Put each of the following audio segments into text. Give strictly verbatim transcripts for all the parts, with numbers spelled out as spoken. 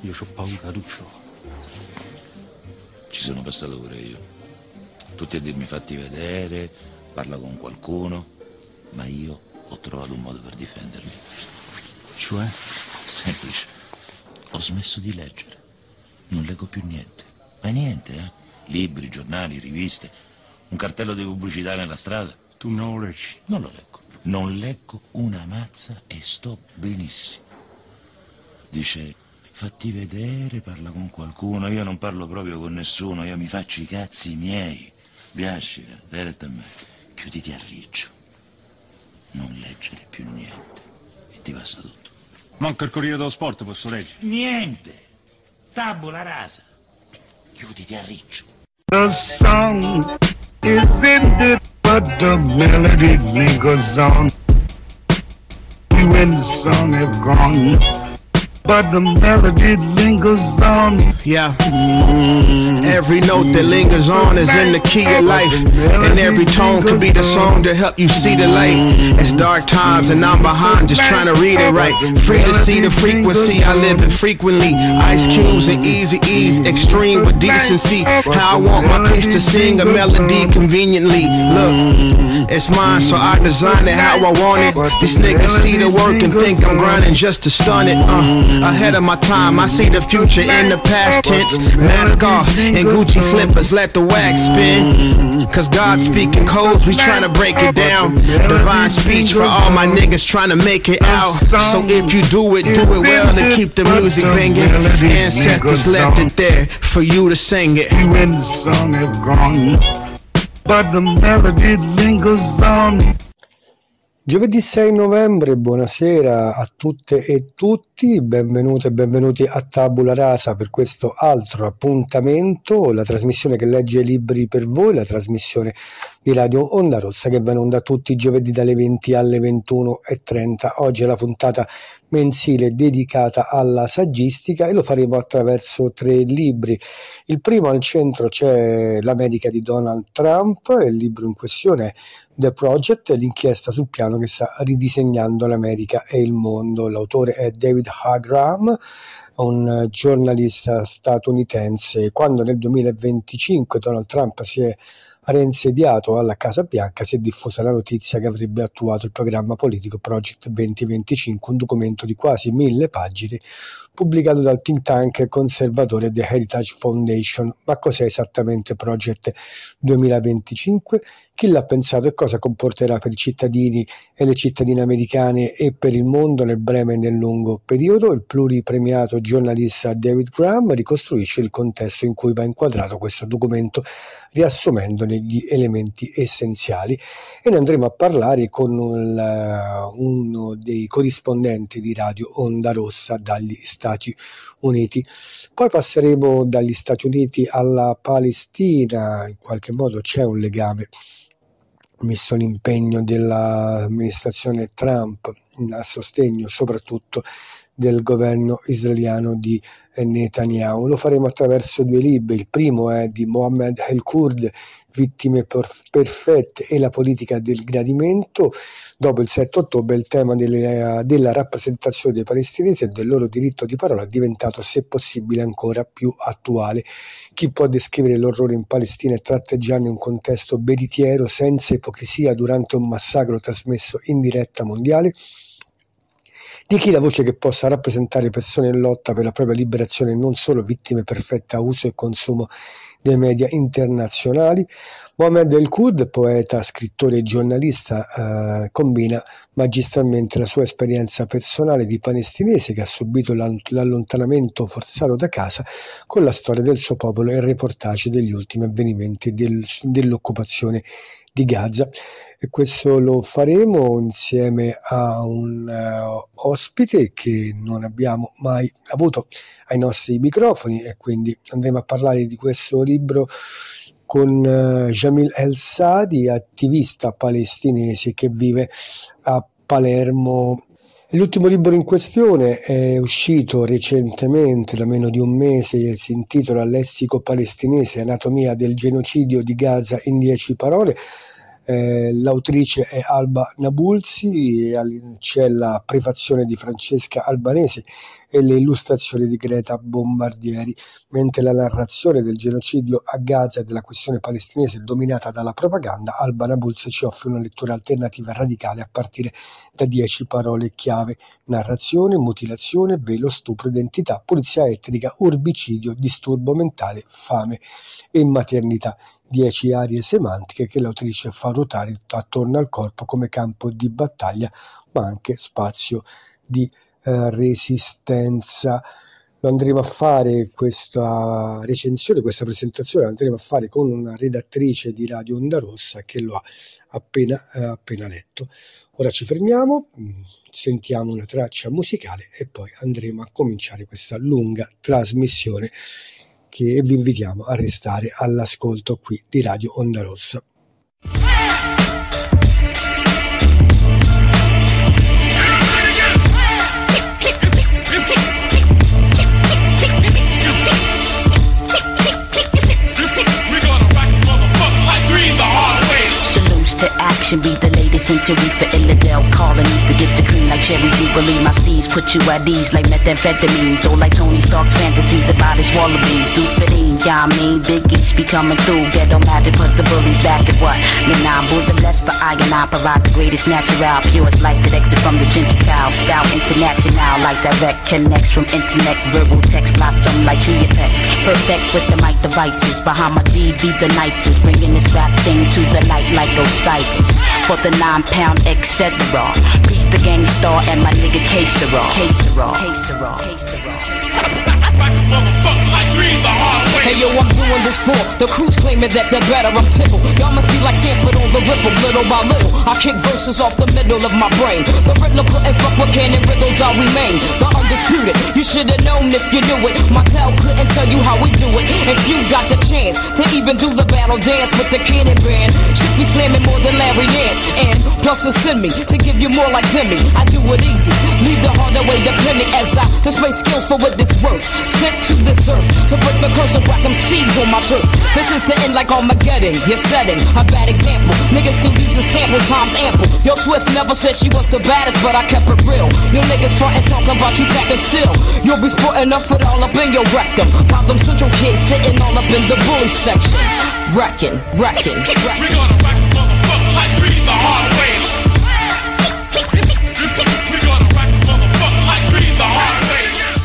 io ho paura, Lucio. Ci sono passato pure io. Tutti a dirmi fatti vedere, parla con qualcuno, ma io ho trovato un modo per difendermi. Cioè? Semplice. Ho smesso di leggere. Non leggo più niente. Ma niente, eh? Libri, giornali, riviste, un cartello di pubblicità nella strada. Tu non lo leggi? Non lo leggo. Non leggo una mazza e sto benissimo. Dice, fatti vedere, parla con qualcuno. Io non parlo proprio con nessuno, io mi faccio i cazzi miei. Biascica, diretta a me. Chiuditi a riccio. Non leggere più niente. E ti passa tutto. Manca il Corriere dello Sport, posso leggere? Niente. Tabula rasa. Chiuditi a riccio. The song is ended, but the melody lingers on. You and the song have gone, but the melody lingers on. Yeah. Every note that lingers on is in the key of life, and every tone could be the song to help you see the light. It's dark times and I'm behind just trying to read it right. Free to see the frequency, I live it frequently. Ice cubes and easy ease, extreme with decency. How I want my piece to sing a melody conveniently. Look, it's mine, so I design it how I want it. These niggas see the work and think I'm grinding just to stun it. Uh, ahead of my time, I see the future in the past tense. Mask off and Gucci slippers, let the wax spin. Cause God speaking codes, we tryna break it down. Divine speech for all my niggas tryna make it out. So if you do it, do it well and keep the music banging. Ancestors left it there for you to sing it. You and the song have gone, but the melody lingers on. Giovedì sei novembre, buonasera a tutte e tutti, benvenute e benvenuti a Tabula Rasa per questo altro appuntamento, la trasmissione che legge libri per voi, la trasmissione di Radio Onda Rossa che va in onda tutti i giovedì dalle venti alle ventuno e trenta. Oggi è la puntata mensile dedicata alla saggistica e lo faremo attraverso tre libri. Il primo, al centro c'è l'America di Donald Trump, il libro in questione è The Project, l'inchiesta sul piano che sta ridisegnando l'America e il mondo. L'autore è David Hagram, un giornalista statunitense. Quando nel duemilaventicinque Donald Trump si è reinsediato alla Casa Bianca, si è diffusa la notizia che avrebbe attuato il programma politico Project duemilaventicinque, un documento di quasi mille pagine pubblicato dal think tank conservatore The Heritage Foundation. Ma cos'è esattamente Project duemilaventicinque? Chi l'ha pensato e cosa comporterà per i cittadini e le cittadine americane e per il mondo nel breve e nel lungo periodo? Il pluripremiato giornalista David Graham ricostruisce il contesto in cui va inquadrato questo documento, riassumendone gli elementi essenziali, e ne andremo a parlare con il, uno dei corrispondenti di Radio Onda Rossa dagli Stati Uniti. Poi passeremo dagli Stati Uniti alla Palestina. In qualche modo c'è un legame, visto l'impegno dell'amministrazione Trump a sostegno soprattutto del governo israeliano di Netanyahu. Lo faremo attraverso due libri. Il primo è di Mohammed El-Kurd, Vittime perfette e la politica del gradimento. Dopo il sette ottobre il tema delle, della rappresentazione dei palestinesi e del loro diritto di parola è diventato, se possibile, ancora più attuale. Chi può descrivere l'orrore in Palestina e tratteggiarne un contesto veritiero senza ipocrisia durante un massacro trasmesso in diretta mondiale? Di chi la voce che possa rappresentare persone in lotta per la propria liberazione, non solo vittime perfette a uso e consumo dei media internazionali? Mohammed El-Kurd, poeta, scrittore e giornalista, eh, combina magistralmente la sua esperienza personale di palestinese che ha subito l'allontanamento forzato da casa con la storia del suo popolo e il reportage degli ultimi avvenimenti del, dell'occupazione di Gaza. E questo lo faremo insieme a un uh, ospite che non abbiamo mai avuto ai nostri microfoni, e quindi andremo a parlare di questo libro con uh, Jamil El-Sadi, attivista palestinese che vive a Palermo. L'ultimo libro in questione è uscito recentemente, da meno di un mese, si intitola Lessico palestinese, anatomia del genocidio di Gaza in dieci parole. Eh, l'autrice è Alba Nabulsi, c'è la prefazione di Francesca Albanese e le illustrazioni di Greta Bombardieri, mentre la narrazione del genocidio a Gaza e della questione palestinese dominata dalla propaganda, Alba Nabulsi ci offre una lettura alternativa radicale a partire da dieci parole chiave: narrazione, mutilazione, velo, stupro, identità, pulizia etnica, urbicidio, disturbo mentale, fame e maternità. Dieci aree semantiche che l'autrice fa ruotare attorno al corpo come campo di battaglia, ma anche spazio di eh, resistenza. Lo andremo a fare questa recensione, questa presentazione, la andremo a fare con una redattrice di Radio Onda Rossa che lo ha appena, eh, appena letto. Ora ci fermiamo, sentiamo una traccia musicale e poi andremo a cominciare questa lunga trasmissione che vi invitiamo a restare all'ascolto qui di Radio Onda Rossa. To action, be the latest century for Illidale colonies to get the cream like cherry jubilee. My steeds put you at ease like methamphetamines, or like Tony Stark's fantasies about his wallabies. Dudes fitting, yeah, I mean, Big Eats be coming through. Ghetto magic plus the bullies back at what? Then I'm Budapest for I and I provide the greatest natural, purest light that exit from the Gentile style international, like direct connects from internet, verbal text blossom like Chia Pets. Perfect with the mic devices, behind my D be the nicest, bringing this rap thing to the light like Osiris. For the nine pound et cetera. Peace the gang star and my nigga K-Sera. K-Sera. K-Sera. K-Sera. Hey yo, I'm doing this for the crews claiming that they're better, I'm tickled. Y'all must be like Sanford on the ripple, little by little I kick verses off the middle of my brain. The Riddler couldn't fuck with cannon riddles, I'll remain the undisputed. You should've known if you knew it. My tell couldn't tell you how we do it. If you got the chance to even do the battle dance with the cannon band, should be slamming more than Larry Nance. And plus to send me to give you more like Demi. I do it easy, leave the harder way dependent as I display skills for what it's worth. Sent to this earth to break the curse of whack 'em seeds on my turf. This is the end like Armageddon. You're setting a bad example. Niggas still using samples, times ample. Yo, Swift never said she was the baddest, but I kept it real. Yo, niggas frontin' talking about you cracking still. You'll be sporting up it all up in your rectum. Problem Central kids sitting all up in the bully section. Wrecking, wrecking, wrecking. We gonna wreck this motherfucker like three the hard way. We gonna wreck this motherfucker like three the hard way.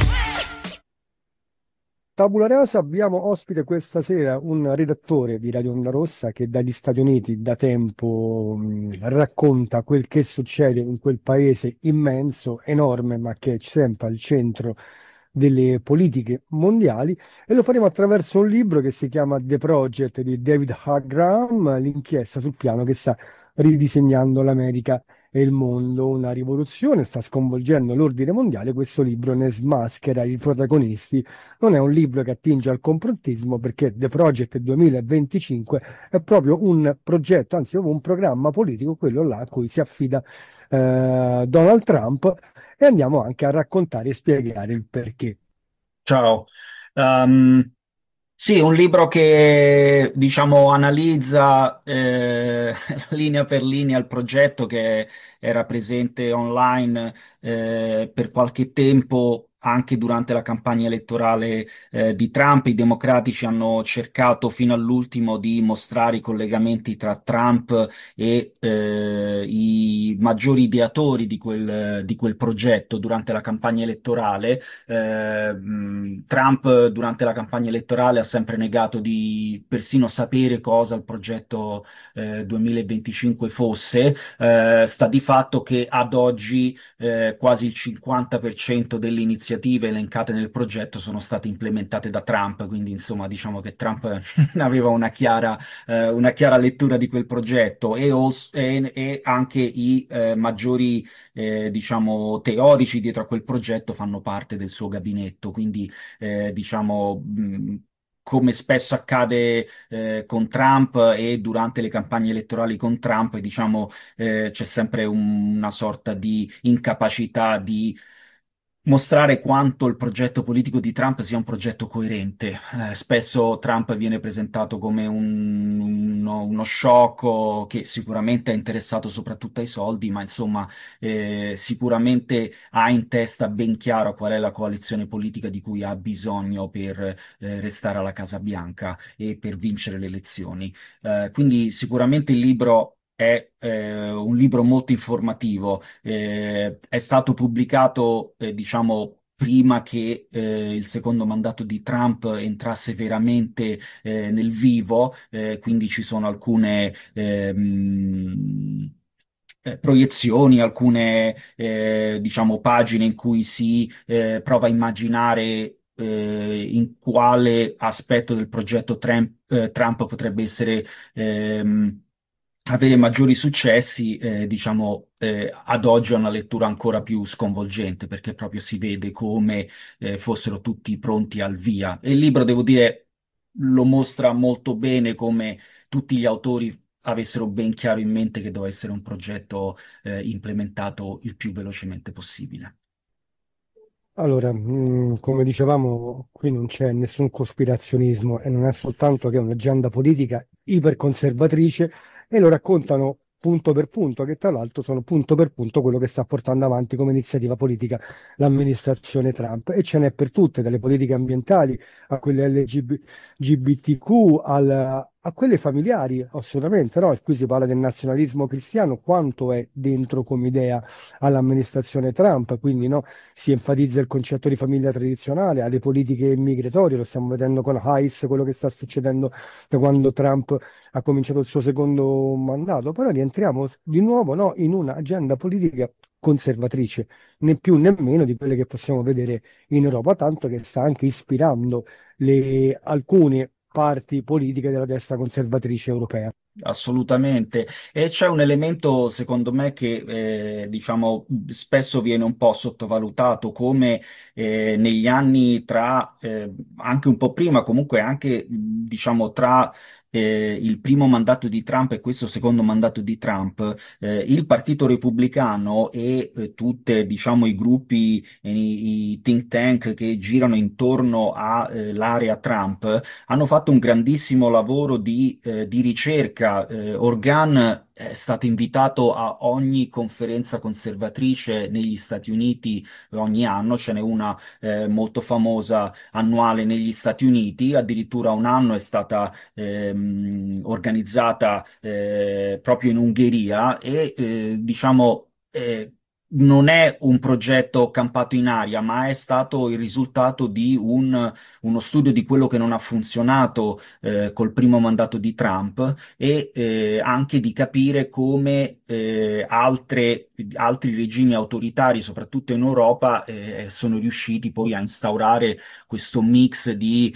Tabula Rasa, abbiamo ospite questa sera un redattore di Radio Onda Rossa che dagli Stati Uniti da tempo mh, racconta quel che succede in quel paese immenso, enorme, ma che è sempre al centro delle politiche mondiali, e lo faremo attraverso un libro che si chiama The Project di David H. Graham, l'inchiesta sul piano che sta ridisegnando l'America e il mondo. Una rivoluzione sta sconvolgendo l'ordine mondiale. Questo libro ne smaschera i protagonisti. Non è un libro che attinge al complottismo, perché The Project duemilaventicinque è proprio un progetto, anzi proprio un programma politico, quello là a cui si affida eh, Donald Trump, e andiamo anche a raccontare e spiegare il perché. Ciao. Um, sì, un libro che diciamo analizza eh, linea per linea il progetto che era presente online eh, per qualche tempo. Anche durante la campagna elettorale eh, di Trump, i democratici hanno cercato fino all'ultimo di mostrare i collegamenti tra Trump e eh, i maggiori ideatori di quel, di quel progetto durante la campagna elettorale. Eh, mh, Trump durante la campagna elettorale ha sempre negato di persino sapere cosa il progetto eh, duemilaventicinque fosse. Eh, sta di fatto che ad oggi eh, quasi il cinquanta per cento delle iniziative elencate nel progetto sono state implementate da Trump, quindi insomma diciamo che Trump aveva una chiara, eh, una chiara lettura di quel progetto, e, also, e, e anche i eh, maggiori eh, diciamo teorici dietro a quel progetto fanno parte del suo gabinetto, quindi eh, diciamo mh, come spesso accade eh, con Trump e durante le campagne elettorali con Trump, diciamo eh, c'è sempre un- una sorta di incapacità di mostrare quanto il progetto politico di Trump sia un progetto coerente. Eh, spesso Trump viene presentato come un- uno, uno sciocco che sicuramente è interessato soprattutto ai soldi, ma insomma eh, sicuramente ha in testa ben chiaro qual è la coalizione politica di cui ha bisogno per eh, restare alla Casa Bianca e per vincere le elezioni. Eh, quindi sicuramente il libro è eh, un libro molto informativo. Eh, è stato pubblicato, eh, diciamo, prima che eh, il secondo mandato di Trump entrasse veramente eh, nel vivo, eh, quindi ci sono alcune ehm, eh, proiezioni, alcune eh, diciamo pagine in cui si eh, prova a immaginare eh, in quale aspetto del progetto Trump, eh, Trump potrebbe essere ehm, avere maggiori successi, eh, diciamo, eh, ad oggi è una lettura ancora più sconvolgente perché proprio si vede come eh, fossero tutti pronti al via. E il libro, devo dire, lo mostra molto bene come tutti gli autori avessero ben chiaro in mente che doveva essere un progetto eh, implementato il più velocemente possibile. Allora, mh, come dicevamo, qui non c'è nessun cospirazionismo e non è soltanto che è un'agenda politica iperconservatrice e lo raccontano punto per punto, che tra l'altro sono punto per punto quello che sta portando avanti come iniziativa politica l'amministrazione Trump. E ce n'è per tutte, dalle politiche ambientali a quelle L G B T Q al- a quelle familiari, assolutamente, no? E qui si parla del nazionalismo cristiano, quanto è dentro come idea all'amministrazione Trump, quindi no? Si enfatizza il concetto di famiglia tradizionale, alle politiche migratorie, lo stiamo vedendo con Hayes, quello che sta succedendo da quando Trump ha cominciato il suo secondo mandato, però rientriamo di nuovo no, in un'agenda politica conservatrice, né più né meno di quelle che possiamo vedere in Europa, tanto che sta anche ispirando le- alcune parti politiche della destra conservatrice europea. Assolutamente. E c'è un elemento, secondo me, che eh, diciamo spesso viene un po' sottovalutato, come eh, negli anni tra, eh, anche un po' prima, comunque anche mh, diciamo tra eh, il primo mandato di Trump e questo secondo mandato di Trump, eh, il Partito Repubblicano e eh, tutte, diciamo, i gruppi, e i, i think tank che girano intorno all'area Trump hanno fatto un grandissimo lavoro di, eh, di ricerca. Eh, Organ è stato invitato a ogni conferenza conservatrice negli Stati Uniti ogni anno, ce n'è una eh, molto famosa annuale negli Stati Uniti, addirittura un anno è stata ehm, organizzata eh, proprio in Ungheria e eh, diciamo eh, non è un progetto campato in aria, ma è stato il risultato di un uno studio di quello che non ha funzionato eh, col primo mandato di Trump e eh, anche di capire come eh, altre- altri regimi autoritari, soprattutto in Europa, eh, sono riusciti poi a instaurare questo mix di,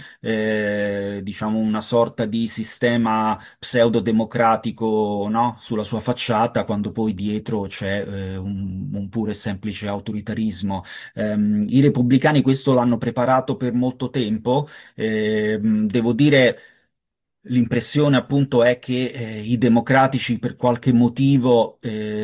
eh, diciamo, una sorta di sistema pseudo-democratico, no? Sulla sua facciata, quando poi dietro c'è eh, un, un puro e semplice autoritarismo. Ehm, i repubblicani questo l'hanno preparato per molto tempo. Ehm, devo dire, l'impressione appunto è che eh, i democratici per qualche motivo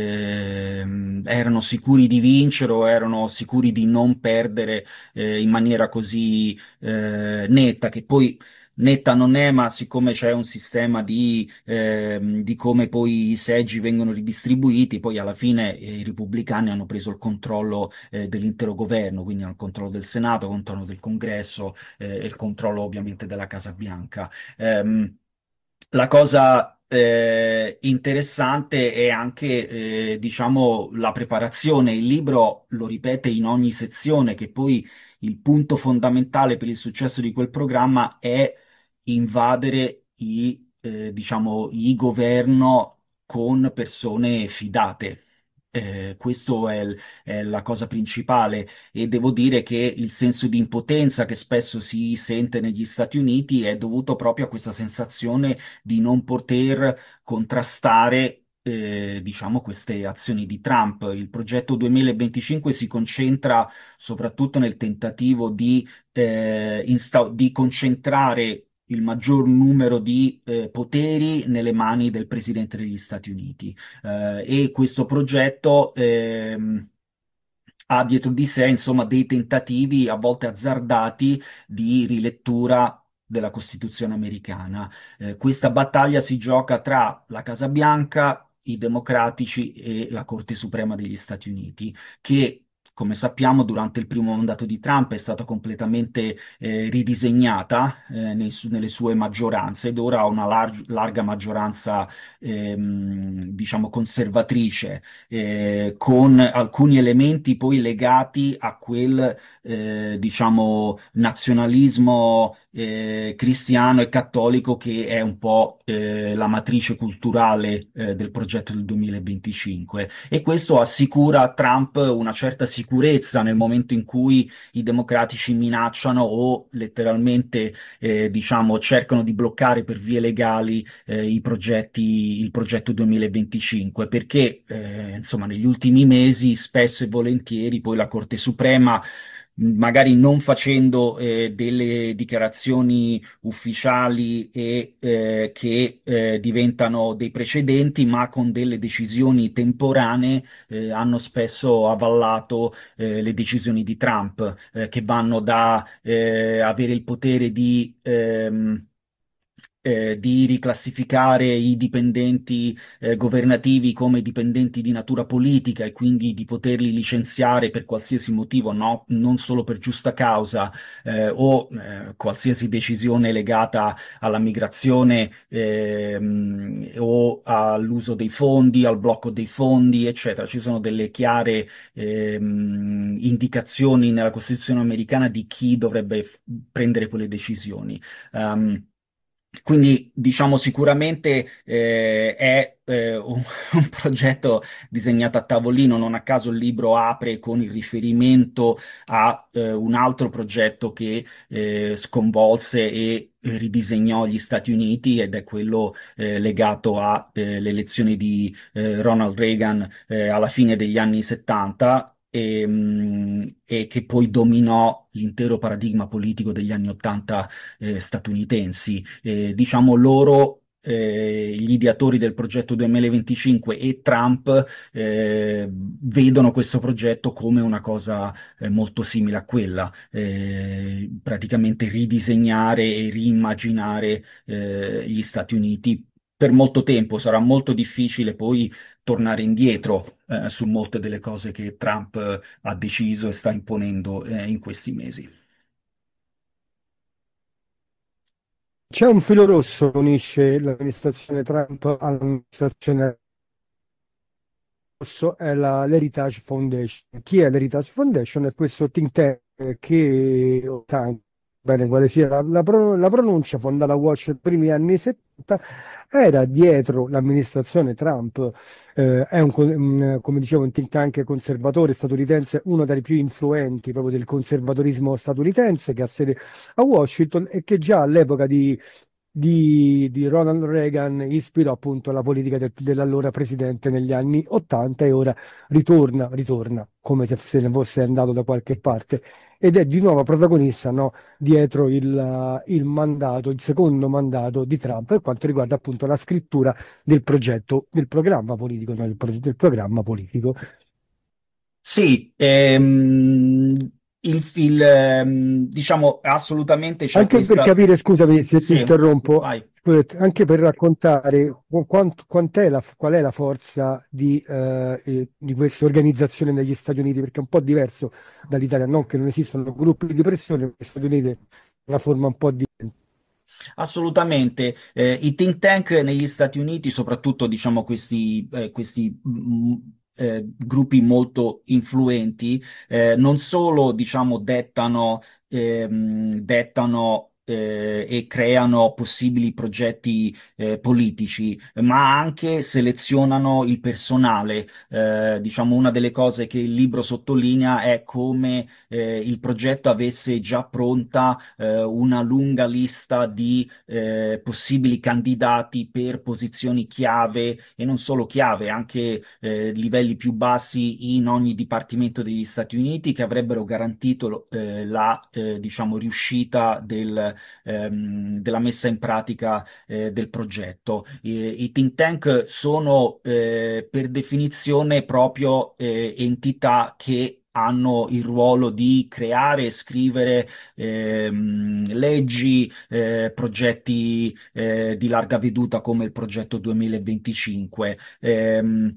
ehm, erano sicuri di vincere o erano sicuri di non perdere eh, in maniera così eh, netta, che poi netta non è, ma siccome c'è un sistema di, ehm, di come poi i seggi vengono ridistribuiti, poi alla fine eh, i repubblicani hanno preso il controllo eh, dell'intero governo, quindi hanno il controllo del Senato, il controllo del Congresso eh, e il controllo ovviamente della Casa Bianca. Ehm, la cosa eh, interessante è anche, eh, diciamo, la preparazione. Il libro lo ripete in ogni sezione, che poi il punto fondamentale per il successo di quel programma è invadere i, eh, diciamo, i governo con persone fidate. Eh, questo è, il- è la cosa principale e devo dire che il senso di impotenza che spesso si sente negli Stati Uniti è dovuto proprio a questa sensazione di non poter contrastare, eh, diciamo, queste azioni di Trump. Il progetto duemilaventicinque si concentra soprattutto nel tentativo di, eh, insta- di concentrare il maggior numero di eh, poteri nelle mani del Presidente degli Stati Uniti. Eh, e questo progetto ehm, ha dietro di sé, insomma, dei tentativi a volte azzardati di rilettura della Costituzione americana. Eh, questa battaglia si gioca tra la Casa Bianca, i democratici e la Corte Suprema degli Stati Uniti, che come sappiamo, durante il primo mandato di Trump è stata completamente eh, ridisegnata eh, nei su- nelle sue maggioranze ed ora ha una lar- larga maggioranza, ehm, diciamo, conservatrice, eh, con alcuni elementi poi legati a quel, eh, diciamo, nazionalismo eh, cristiano e cattolico che è un po' eh, la matrice culturale eh, del progetto del duemilaventicinque. E questo assicura a Trump una certa sicurezza nel momento in cui i democratici minacciano o letteralmente, eh, diciamo, cercano di bloccare per vie legali eh, i progetti, il progetto duemilaventicinque, perché eh, insomma negli ultimi mesi spesso e volentieri poi la Corte Suprema, magari non facendo eh, delle dichiarazioni ufficiali e eh, che eh, diventano dei precedenti, ma con delle decisioni temporanee, eh, hanno spesso avallato eh, le decisioni di Trump, eh, che vanno da eh, avere il potere di ehm, eh, di riclassificare i dipendenti eh, governativi come dipendenti di natura politica e quindi di poterli licenziare per qualsiasi motivo, no? Non solo per giusta causa, eh, o eh, qualsiasi decisione legata alla migrazione ehm, o all'uso dei fondi, al blocco dei fondi, eccetera. Ci sono delle chiare ehm, indicazioni nella Costituzione americana di chi dovrebbe f- prendere quelle decisioni. Um, quindi diciamo sicuramente eh, è eh, un, un progetto disegnato a tavolino, non a caso il libro apre con il riferimento a eh, un altro progetto che eh, sconvolse e ridisegnò gli Stati Uniti ed è quello eh, legato alle elezioni di eh, Ronald Reagan eh, alla fine degli anni settanta. E, mh, e che poi dominò l'intero paradigma politico degli anni ottanta eh, statunitensi. Eh, diciamo loro, eh, gli ideatori del progetto duemilaventicinque e Trump eh, vedono questo progetto come una cosa eh, molto simile a quella, eh, praticamente ridisegnare e riimmaginare eh, gli Stati Uniti. Per molto tempo sarà molto difficile poi tornare indietro eh, su molte delle cose che Trump eh, ha deciso e sta imponendo eh, in questi mesi. C'è un filo rosso che unisce l'amministrazione Trump all'amministrazione rosso, è la- l'Heritage Foundation. Chi è l'Heritage Foundation? È questo think tank che, oh, tank, bene, quale sia la, la pro- la pronuncia, fondata a Washington nei primi anni settanta, era dietro l'amministrazione Trump. Eh, è un, co- un, come dicevo, un think tank conservatore statunitense, uno tra i più influenti proprio del conservatorismo statunitense, che ha sede a Washington e che già all'epoca di di, di Ronald Reagan ispirò appunto la politica del- dell'allora presidente negli anni ottanta e ora ritorna, ritorna come se se ne fosse andato da qualche parte ed è di nuovo protagonista, no, dietro il, il mandato, il secondo mandato di Trump per quanto riguarda appunto la scrittura del progetto, del programma politico, no, del, pro- del programma politico. Sì, ehm, il, il, ehm, diciamo assolutamente c'è Anche per questa... capire, scusami se ti Sì, interrompo, vai. scusate, anche per raccontare qu- quant- quant'è la, qual è la forza di, eh, eh, di queste organizzazioni negli Stati Uniti, perché è un po' diverso dall'Italia, non che non esistano gruppi di pressione, negli Stati Uniti è una forma un po' di... Assolutamente. Eh, i think tank negli Stati Uniti, soprattutto diciamo questi, eh, questi mm, eh, gruppi molto influenti, eh, non solo diciamo dettano, ehm, dettano eh, e creano possibili progetti eh, politici, ma anche selezionano il personale. Eh, diciamo una delle cose che il libro sottolinea è come eh, il progetto avesse già pronta eh, una lunga lista di eh, possibili candidati per posizioni chiave e non solo chiave, anche eh, livelli più bassi in ogni dipartimento degli Stati Uniti che avrebbero garantito eh, la eh, diciamo riuscita del, ehm, della messa in pratica eh, del progetto. I, i think tank sono eh, per definizione proprio eh, entità che hanno il ruolo di creare e scrivere ehm, leggi, eh, progetti eh, di larga veduta come il progetto duemilaventicinque. Ehm,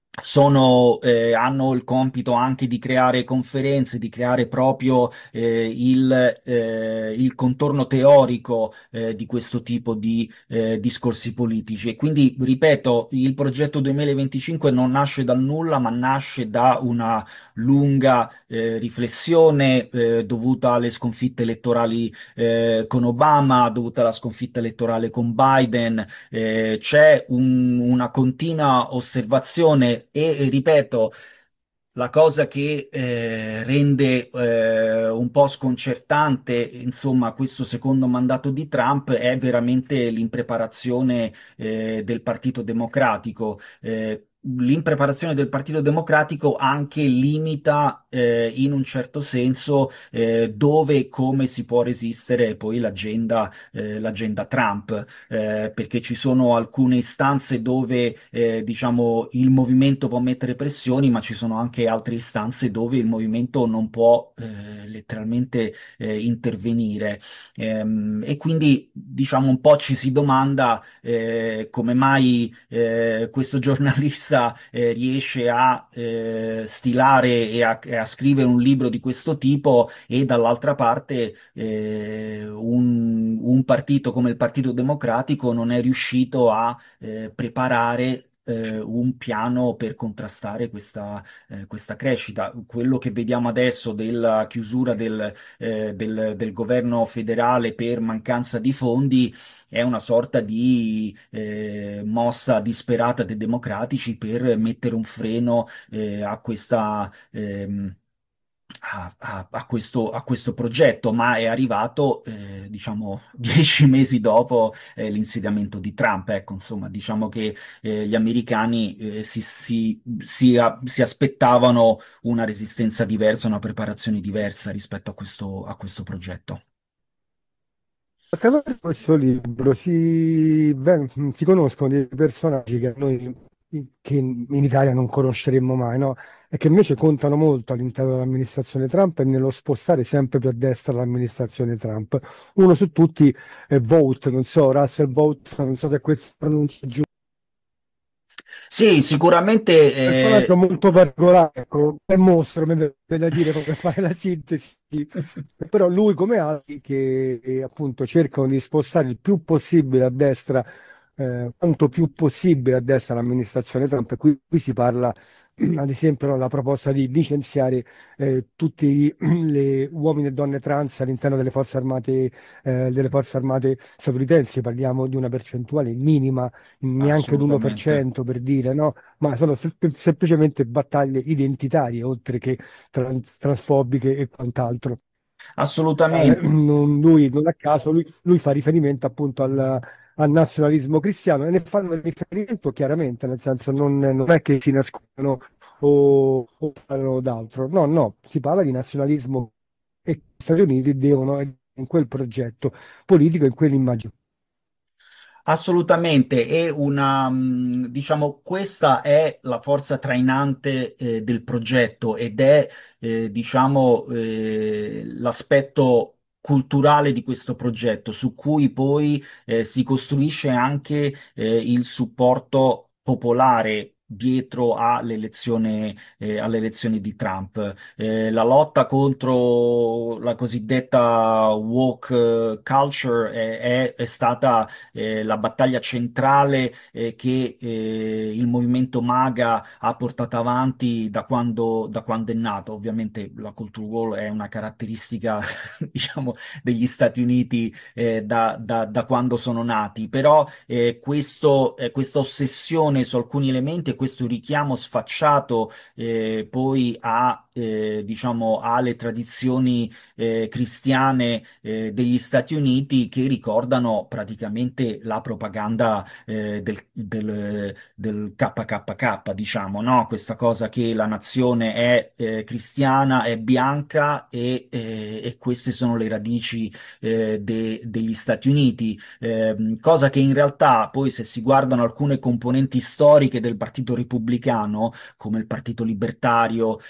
sono, eh, hanno il compito anche di creare conferenze, di creare proprio eh, il, eh, il contorno teorico eh, di questo tipo di eh, discorsi politici. E quindi, ripeto, il progetto duemilaventicinque non nasce dal nulla, ma nasce da una lunga eh, riflessione eh, dovuta alle sconfitte elettorali eh, con Obama, dovuta alla sconfitta elettorale con Biden. Eh, c'è un- una continua osservazione e, e ripeto, la cosa che eh, rende eh, un po' sconcertante, insomma, questo secondo mandato di Trump è veramente l'impreparazione eh, del Partito Democratico. Eh, L'impreparazione del Partito Democratico anche limita eh, in un certo senso eh, dove e come si può resistere poi l'agenda eh, l'agenda Trump, eh, perché ci sono alcune istanze dove eh, diciamo il movimento può mettere pressioni, ma ci sono anche altre istanze dove il movimento non può eh, letteralmente eh, intervenire. Ehm, e quindi diciamo un po' ci si domanda eh, come mai eh, questo giornalista eh, riesce a eh, stilare e a, e a scrivere un libro di questo tipo e dall'altra parte eh, un, un partito come il Partito Democratico non è riuscito a eh, preparare eh, un piano per contrastare questa, eh, questa crescita. Quello che vediamo adesso della chiusura del, eh, del, del governo federale per mancanza di fondi è una sorta di eh, mossa disperata dei democratici per mettere un freno eh, a questa, ehm, a, a- a questo, a questo progetto, ma è arrivato, eh, diciamo, dieci mesi dopo eh, l'insediamento di Trump. Ecco, insomma, diciamo che eh, gli americani eh, si, si- si a- si aspettavano una resistenza diversa, una preparazione diversa rispetto a questo, a questo progetto. Attraverso questo libro si, ven- si conoscono dei personaggi che noi che in Italia non conosceremmo mai, no? E che invece contano molto all'interno dell'amministrazione Trump e nello spostare sempre più a destra l'amministrazione Trump. Uno su tutti è Vought, non so, Russell Vought, non so se questa pronuncia è giusta. Sì, sicuramente Personaggio eh, molto particolare, ecco, è un mostro, mi viene da dire, per fare la sintesi. Però lui come altri che eh, appunto cercano di spostare il più possibile a destra, eh, quanto più possibile a destra l'amministrazione Trump, e qui, qui si parla ad esempio della proposta di licenziare eh, tutti gli uomini e donne trans all'interno delle forze armate, eh, delle forze armate statunitensi. Parliamo di una percentuale minima, neanche l'uno per assolutamente. cento per dire, no? Ma sono sem- semplicemente battaglie identitarie, oltre che trans- transfobiche e quant'altro. Eh, Assolutamente. non- lui non a caso lui, lui fa riferimento appunto al, al nazionalismo cristiano e ne fanno riferimento chiaramente, nel senso non, non è che si nascondono o, o parlano d'altro, no, no, si parla di nazionalismo e gli Stati Uniti devono in quel progetto politico, in quell'immagine. Assolutamente, è una, mh, diciamo, questa è la forza trainante eh, del progetto ed è, eh, diciamo, eh, l'aspetto culturale di questo progetto, su cui poi eh, si costruisce anche eh, il supporto popolare dietro all'elezione eh, all'elezione di Trump. Eh, la lotta contro la cosiddetta woke eh, culture è è- è stata eh, la battaglia centrale eh, che eh, il movimento MAGA ha portato avanti da quando, da quando è nato. Ovviamente la culture war è una caratteristica, diciamo, degli Stati Uniti eh, da, da- da quando sono nati, però eh, questo, eh, questa ossessione su alcuni elementi e questo richiamo sfacciato eh, poi a, eh, diciamo, alle tradizioni eh, cristiane eh, degli Stati Uniti che ricordano praticamente la propaganda eh, del, del, del K K K, diciamo, no? Questa cosa che la nazione è eh, cristiana, è bianca e, eh, e queste sono le radici eh, de- degli Stati Uniti. Ehm, cosa che in realtà poi se si guardano alcune componenti storiche del Partito Repubblicano, come il Partito Libertario eh,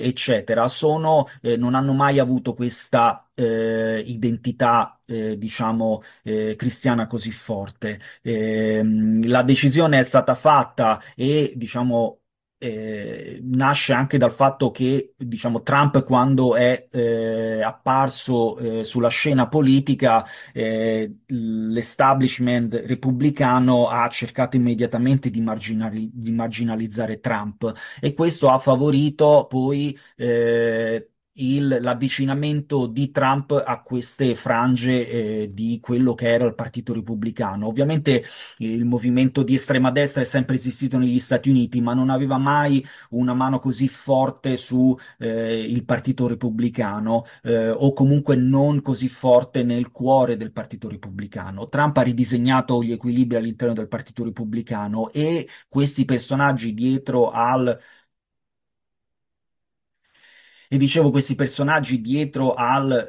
eccetera, sono, eh, non hanno mai avuto questa eh, identità, eh, diciamo, eh, cristiana così forte. Ehm, la decisione è stata fatta e, diciamo, eh, nasce anche dal fatto che, diciamo, Trump quando è eh, apparso eh, sulla scena politica, eh, l'establishment repubblicano ha cercato immediatamente di, marginali- di marginalizzare Trump e questo ha favorito poi eh, il- l'avvicinamento di Trump a queste frange eh, di quello che era il Partito Repubblicano. Ovviamente il movimento di estrema destra è sempre esistito negli Stati Uniti, ma non aveva mai una mano così forte su eh, il Partito Repubblicano, eh, o comunque non così forte nel cuore del Partito Repubblicano. Trump ha ridisegnato gli equilibri all'interno del Partito Repubblicano e questi personaggi dietro al e dicevo, questi personaggi dietro al,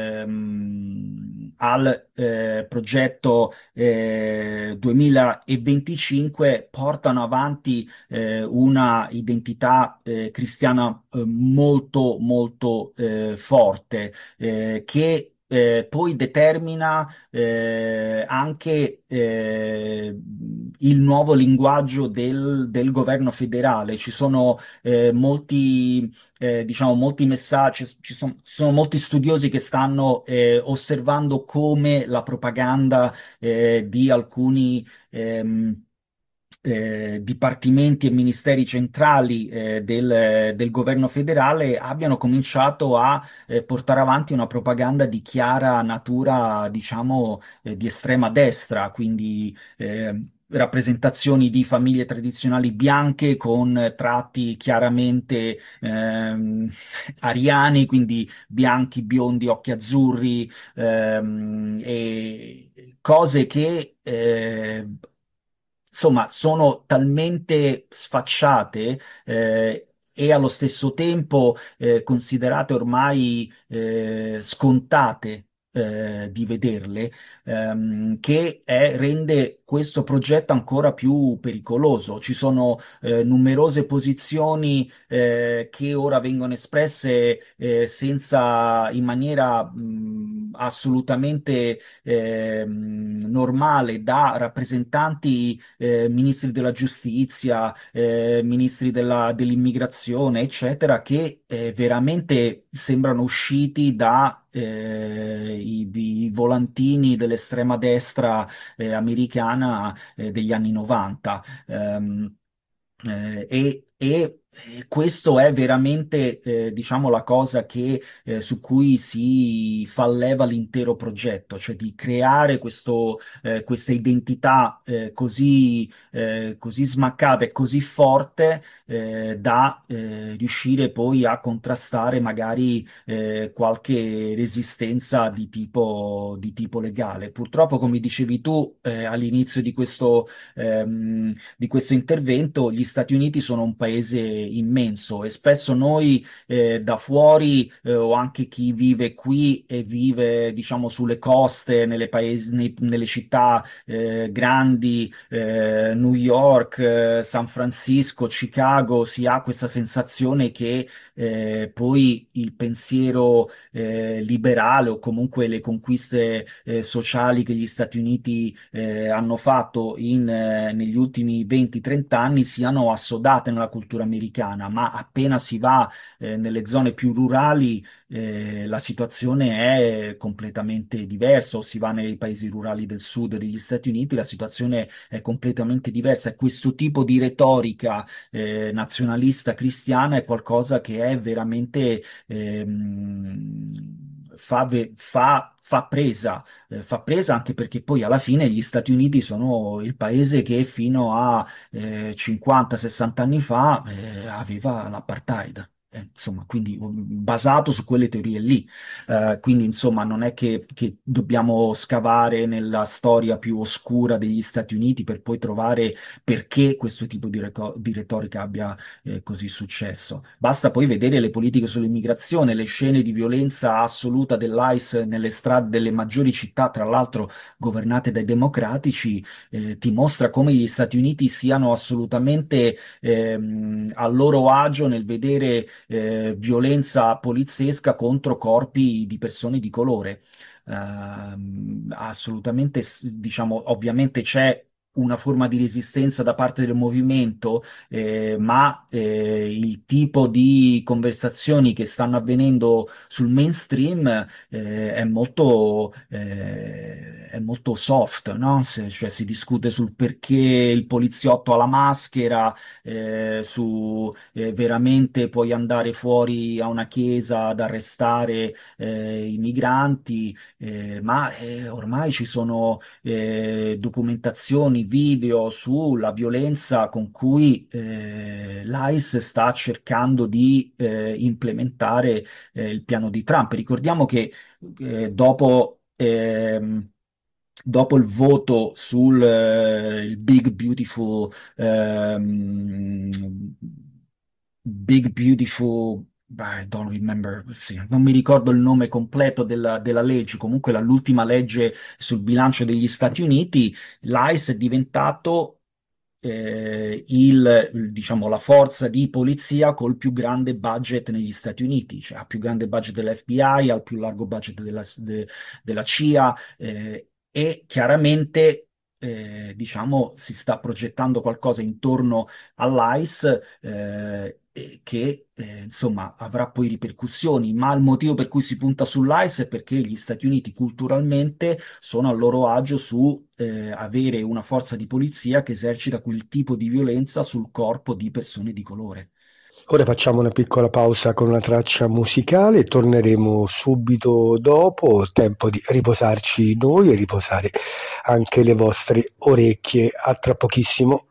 ehm, al eh, progetto eh, duemilaventicinque portano avanti eh, una identità eh, cristiana eh, molto, molto eh, forte, eh, che eh, poi determina eh, anche eh, il nuovo linguaggio del, del governo federale. Ci sono eh, molti eh, diciamo, molti messaggi, ci sono, ci sono molti studiosi che stanno eh, osservando come la propaganda eh, di alcuni ehm, eh, dipartimenti e ministeri centrali eh, del, del governo federale abbiano cominciato a eh, portare avanti una propaganda di chiara natura, diciamo, eh, di estrema destra, quindi eh, rappresentazioni di famiglie tradizionali bianche con tratti chiaramente ehm, ariani, quindi bianchi, biondi, occhi azzurri, ehm, e cose che eh, insomma sono talmente sfacciate eh, e allo stesso tempo eh, considerate ormai eh, scontate eh, di vederle, ehm, che è- rende questo progetto ancora più pericoloso. Ci sono eh, numerose posizioni eh, che ora vengono espresse eh, senza, in maniera mh, assolutamente ehm, normale da rappresentanti, eh, ministri della giustizia, eh, ministri della- dell'immigrazione, eccetera, che eh, veramente sembrano usciti da eh, i, i volantini dell'estrema destra eh, americana eh, degli anni novanta. Ehm, eh, e, e- e questo è veramente, eh, diciamo, la cosa che, eh, su cui si fa leva l'intero progetto, cioè di creare questo, eh, questa identità eh, così, eh, così smaccata e così forte eh, da eh, riuscire poi a contrastare magari eh, qualche resistenza di tipo, di tipo legale. Purtroppo, come dicevi tu eh, all'inizio di questo ehm, di questo intervento, gli Stati Uniti sono un paese immenso e spesso noi eh, da fuori eh, o anche chi vive qui e vive, diciamo, sulle coste, nelle paesi, nei- nelle città eh, grandi, eh, New York, eh, San Francisco, Chicago, si ha questa sensazione che eh, poi il pensiero eh, liberale o comunque le conquiste eh, sociali che gli Stati Uniti eh, hanno fatto in, eh, negli ultimi venti trenta anni siano assodate nella cultura americana, ma appena si va eh, nelle zone più rurali eh, la situazione è completamente diversa, o si va nei paesi rurali del sud degli Stati Uniti, la situazione è completamente diversa e questo tipo di retorica eh, nazionalista cristiana è qualcosa che è veramente ehm, fa, ve- fa- fa presa, eh, fa presa anche perché poi alla fine gli Stati Uniti sono il paese che fino a eh, cinquanta sessanta anni fa eh, aveva l'apartheid. Eh, insomma, quindi um, basato su quelle teorie lì. Eh, quindi, insomma, non è che, che dobbiamo scavare nella storia più oscura degli Stati Uniti per poi trovare perché questo tipo di, reco- di retorica abbia eh, così successo. Basta poi vedere le politiche sull'immigrazione, le scene di violenza assoluta dell'ICE nelle strade delle maggiori città, tra l'altro governate dai democratici, eh, ti mostra come gli Stati Uniti siano assolutamente ehm, a loro agio nel vedere eh, violenza poliziesca contro corpi di persone di colore. Ehm, assolutamente, s- diciamo, ovviamente c'è una forma di resistenza da parte del movimento, eh, ma eh, il tipo di conversazioni che stanno avvenendo sul mainstream eh, è molto, eh, è molto soft, no? Se- cioè si discute sul perché il poliziotto ha la maschera, eh, su eh, veramente puoi andare fuori a una chiesa ad arrestare eh, i migranti, eh, ma eh, ormai ci sono eh, documentazioni, video sulla violenza con cui eh, l'I C E sta cercando di eh, implementare eh, il piano di Trump. Ricordiamo che eh, dopo, ehm, dopo il voto sul eh, il Big Beautiful ehm, Big Beautiful I don't remember, sì, non mi ricordo il nome completo della, della legge, comunque la- l'ultima legge sul bilancio degli Stati Uniti, l'I C E è diventato eh, il, il- diciamo, la forza di polizia col più grande budget negli Stati Uniti, cioè ha più grande budget dell'F B I, ha il più largo budget della, de- della C I A, eh, e chiaramente eh, diciamo, si sta progettando qualcosa intorno all'I C E eh, e che eh, insomma avrà poi ripercussioni, ma il motivo per cui si punta sull'I C E è perché gli Stati Uniti culturalmente sono a loro agio su eh, avere una forza di polizia che esercita quel tipo di violenza sul corpo di persone di colore. Ora facciamo una piccola pausa con una traccia musicale, torneremo subito dopo, tempo di riposarci noi e riposare anche le vostre orecchie. A tra pochissimo.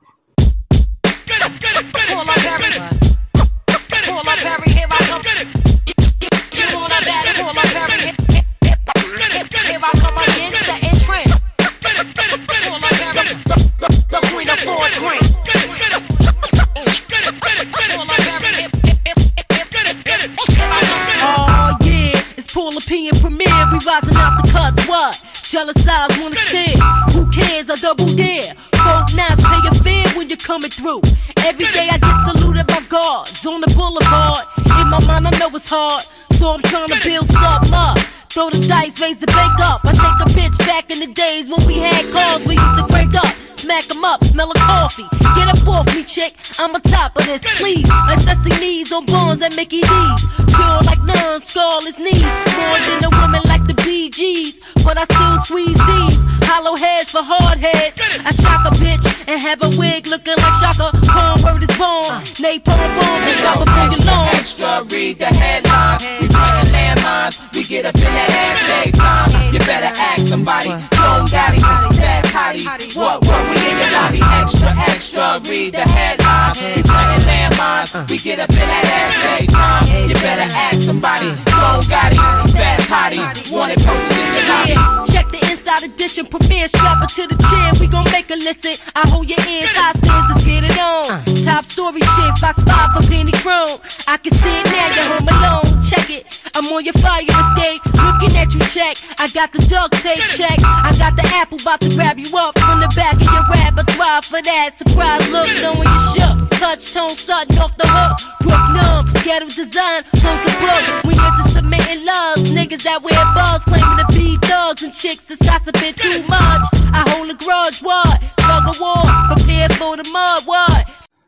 European premiere, we rising out the cuts, what? Jealous eyes wanna stare, who cares, I double dare. Folk knives pay a fare when you're coming through. Every day I get saluted by guards on the boulevard. In my mind I know it's hard, so I'm trying to build something up. Throw the dice, raise the bank up. I take a bitch back in the days when we had cars we used to break up. Smack 'em up, smell of coffee. Get up off me, chick, I'm on top of this, please. Like Sesame's on bones at Mickey D's. Pure like none, scarless knees. More than a woman like the Bee Gees. But I still squeeze these. Hollow heads for hard heads. I shock a bitch and have a wig looking like Shaka. Palm word is born. Napalm bomb and drop a big along. Extra, read the headlines. We playing landmines. We get up in that ass every time. You better ask somebody. Clone daddy, fast hotties. What, what, we in the lobby. Extra, extra, read the headlines. We playing landmines. We get up in that ass every time. You better ask somebody. Clone daddies, fast hotties. Wanted posters in the lobby. Check the inside edition, premiere, strap it to the chin. We gon' make a listen. I hold your ears, high stands, let's get it on. Top story shit, Fox five for Penny Chrome. I can see it now, you're home alone. Check it, I'm on your fire escape. Looking at you, check. I got the duct tape, check. I got the apple about to grab you up from the back of your repertoire for that surprise look. Knowing you shook, touch tone, sudden off the hook. Brook numb, ghetto design, close the book. We into submitting loves, niggas that wear buzz, claiming to be thugs and chicks that's gossiping too much. I hold a grudge, what? Tug of war, prepare for the mud, what?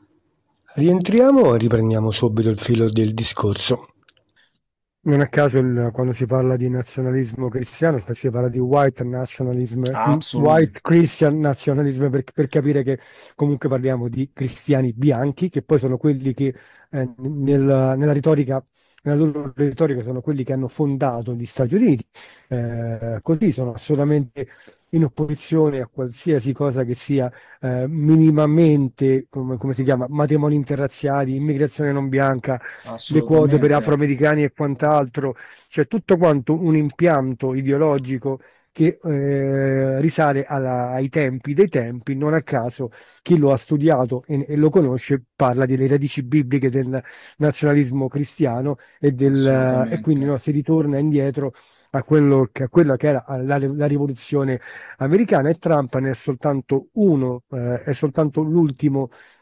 Rientriamo e riprendiamo subito il filo del discorso. Non a caso il- quando si parla di nazionalismo cristiano si parla di white nationalism, Assolutamente. white Christian nationalism, per, per capire che comunque parliamo di cristiani bianchi, che poi sono quelli che eh, nel- nella retorica, nella loro retorica sono quelli che hanno fondato gli Stati Uniti. Eh, così sono assolutamente in opposizione a qualsiasi cosa che sia eh, minimamente, come, come si chiama, matrimoni interrazziali, immigrazione non bianca, le quote per Assolutamente. afroamericani e quant'altro, cioè tutto quanto un impianto ideologico che eh, risale alla- ai tempi dei tempi. Non a caso chi lo ha studiato e, e lo conosce parla delle radici bibliche del nazionalismo cristiano e, del, e quindi Assolutamente. no, si ritorna indietro a quello che, a quella che era la, la rivoluzione americana, e Trump ne è soltanto uno, eh, è soltanto l'ultimo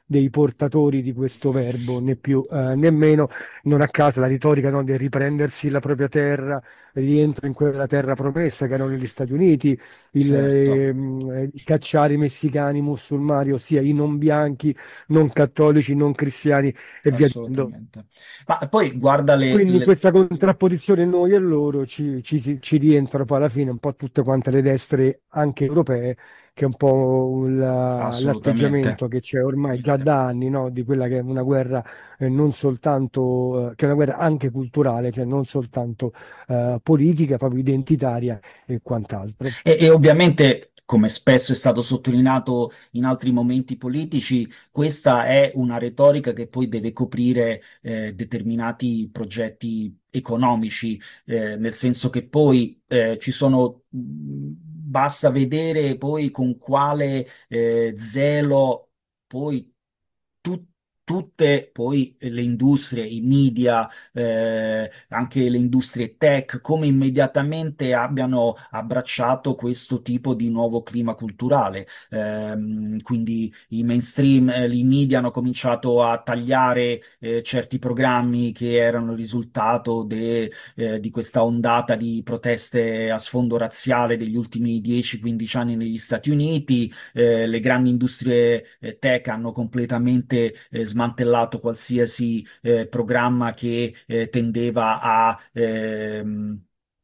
dei portatori di questo verbo, né più eh, né meno. Non a caso la retorica, no, del riprendersi la propria terra, rientro in quella terra promessa che erano gli Stati Uniti, il, certo. ehm, eh, il cacciare i messicani, i musulmani, ossia i non bianchi, non cattolici, non cristiani e via dicendo. Assolutamente. Ma poi guarda le, Quindi in le- questa contrapposizione noi e loro ci, ci, si- ci rientrano poi alla fine un po' tutte quante le destre, anche europee, che è un po' la- assolutamente. l'atteggiamento che c'è ormai già da anni, no? Di quella che è una guerra eh, non soltanto, eh, che è una guerra anche culturale, cioè non soltanto eh, politica, proprio identitaria e quant'altro. E, e ovviamente, come spesso è stato sottolineato in altri momenti politici, questa è una retorica che poi deve coprire eh, determinati progetti economici, eh, nel senso che poi eh, ci sono, mh, basta vedere poi con quale eh, zelo poi tu- tutte poi le industrie, i media, eh, anche le industrie tech, come immediatamente abbiano abbracciato questo tipo di nuovo clima culturale. Ehm, quindi i mainstream, eh, i media hanno cominciato a tagliare eh, certi programmi che erano il risultato de- eh, di questa ondata di proteste a sfondo razziale degli ultimi dieci quindici anni negli Stati Uniti. Eh, le grandi industrie eh, tech hanno completamente eh, smantellato qualsiasi eh, programma che eh, tendeva a, ehm,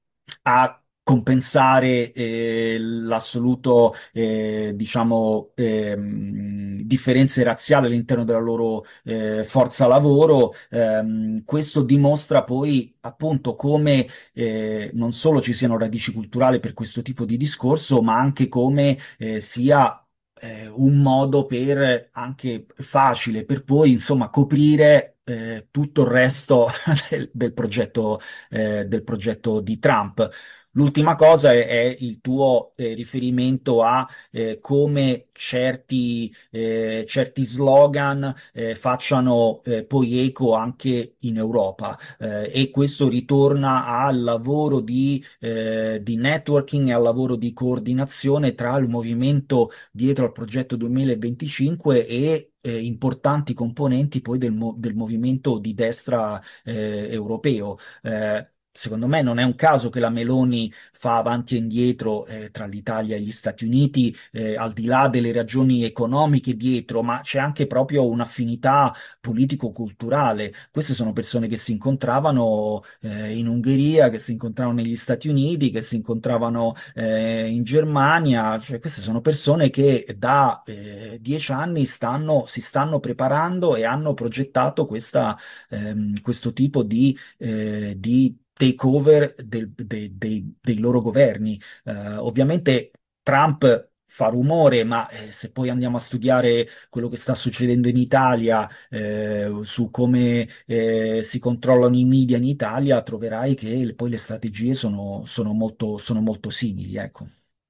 a compensare eh, l'assoluto, eh, diciamo, ehm, differenze razziali all'interno della loro eh, forza lavoro. Ehm, questo dimostra poi appunto come eh, non solo ci siano radici culturali per questo tipo di discorso, ma anche come eh, sia eh, un modo per anche facile per poi insomma coprire eh, tutto il resto del, del progetto eh, del progetto di Trump. L'ultima cosa è, è il tuo eh, riferimento a eh, come certi, eh, certi slogan eh, facciano eh, poi eco anche in Europa, eh, e questo ritorna al lavoro di, eh, di networking e al lavoro di coordinazione tra il movimento dietro al progetto duemilaventicinque e eh, importanti componenti poi del, mo- del movimento di destra eh, europeo. Eh, Secondo me non è un caso che la Meloni fa avanti e indietro eh, tra l'Italia e gli Stati Uniti, eh, al di là delle ragioni economiche dietro, ma c'è anche proprio un'affinità politico-culturale. Queste sono persone che si incontravano eh, in Ungheria, che si incontravano negli Stati Uniti, che si incontravano eh, in Germania. Cioè, queste sono persone che da eh, dieci anni stanno, si stanno preparando e hanno progettato questa, ehm, questo tipo di, eh, di takeover del- dei, dei- dei loro governi. Eh, ovviamente Trump fa rumore, ma eh, se poi andiamo a studiare quello che sta succedendo in Italia, eh, su come eh, si controllano i media in Italia, troverai che le- poi le strategie sono, sono molto, sono molto simili, ecco.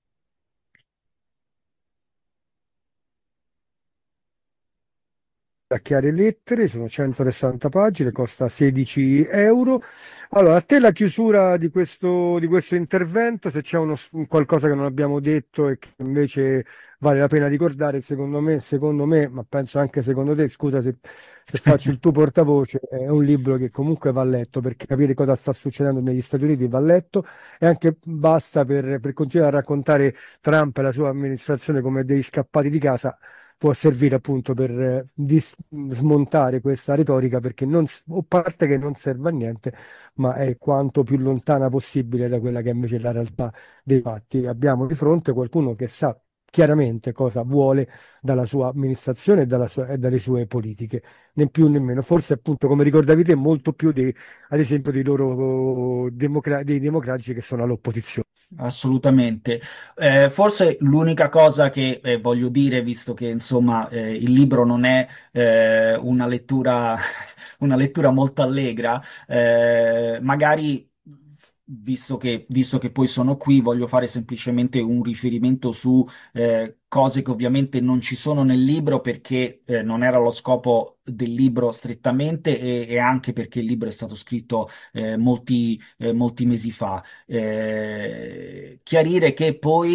A chiare lettere, sono centosessanta pagine, costa sedici euro. Allora, a te la chiusura di questo, di questo intervento, se c'è uno, un qualcosa che non abbiamo detto e che invece vale la pena ricordare, secondo me, secondo me, ma penso anche secondo te, scusa se, se faccio il tuo portavoce, è un libro che comunque va letto per capire cosa sta succedendo negli Stati Uniti, va letto e anche basta per, per continuare a raccontare Trump e la sua amministrazione come dei scappati di casa può servire appunto per eh, dis- smontare questa retorica perché non, s- o parte che non serve a niente, ma è quanto più lontana possibile da quella che è invece la realtà dei fatti. Abbiamo di fronte qualcuno che sa chiaramente cosa vuole dalla sua amministrazione e, dalla sua- e dalle sue politiche, né più né meno. Forse appunto, come ricordavi te, molto più di, ad esempio, dei loro democra- dei democratici che sono all'opposizione. Assolutamente. Eh, forse l'unica cosa che eh, voglio dire, visto che insomma eh, il libro non è eh, una lettura, una lettura molto allegra, eh, magari visto che, visto che poi sono qui, voglio fare semplicemente un riferimento su eh, cose che ovviamente non ci sono nel libro perché eh, non era lo scopo del libro strettamente e, e anche perché il libro è stato scritto eh, molti, eh, molti mesi fa. Eh, chiarire che poi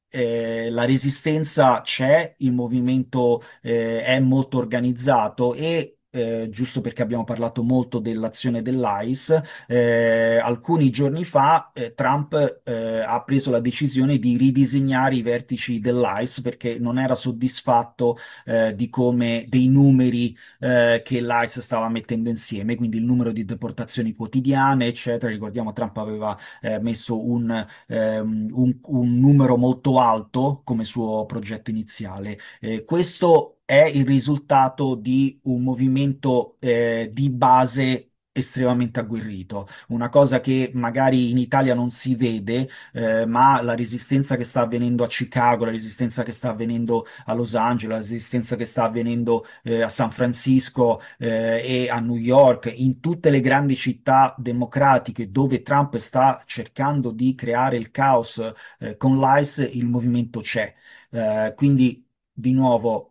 eh, la resistenza c'è, il movimento eh, è molto organizzato e eh, giusto perché abbiamo parlato molto dell'azione dell'I C E, eh, alcuni giorni fa eh, Trump eh, ha preso la decisione di ridisegnare i vertici dell'I C E perché non era soddisfatto eh, di come dei numeri eh, che l'I C E stava mettendo insieme, quindi il numero di deportazioni quotidiane, eccetera. Ricordiamo, Trump aveva eh, messo un, ehm, un, un numero molto alto come suo progetto iniziale. Eh, questo è il risultato di un movimento eh, di base estremamente agguerrito, una cosa che magari in Italia non si vede, eh, ma la resistenza che sta avvenendo a Chicago, la resistenza che sta avvenendo a Los Angeles, la resistenza che sta avvenendo eh, a San Francisco eh, e a New York, in tutte le grandi città democratiche dove Trump sta cercando di creare il caos eh, con l'I C E, il movimento c'è. Eh, quindi, di nuovo,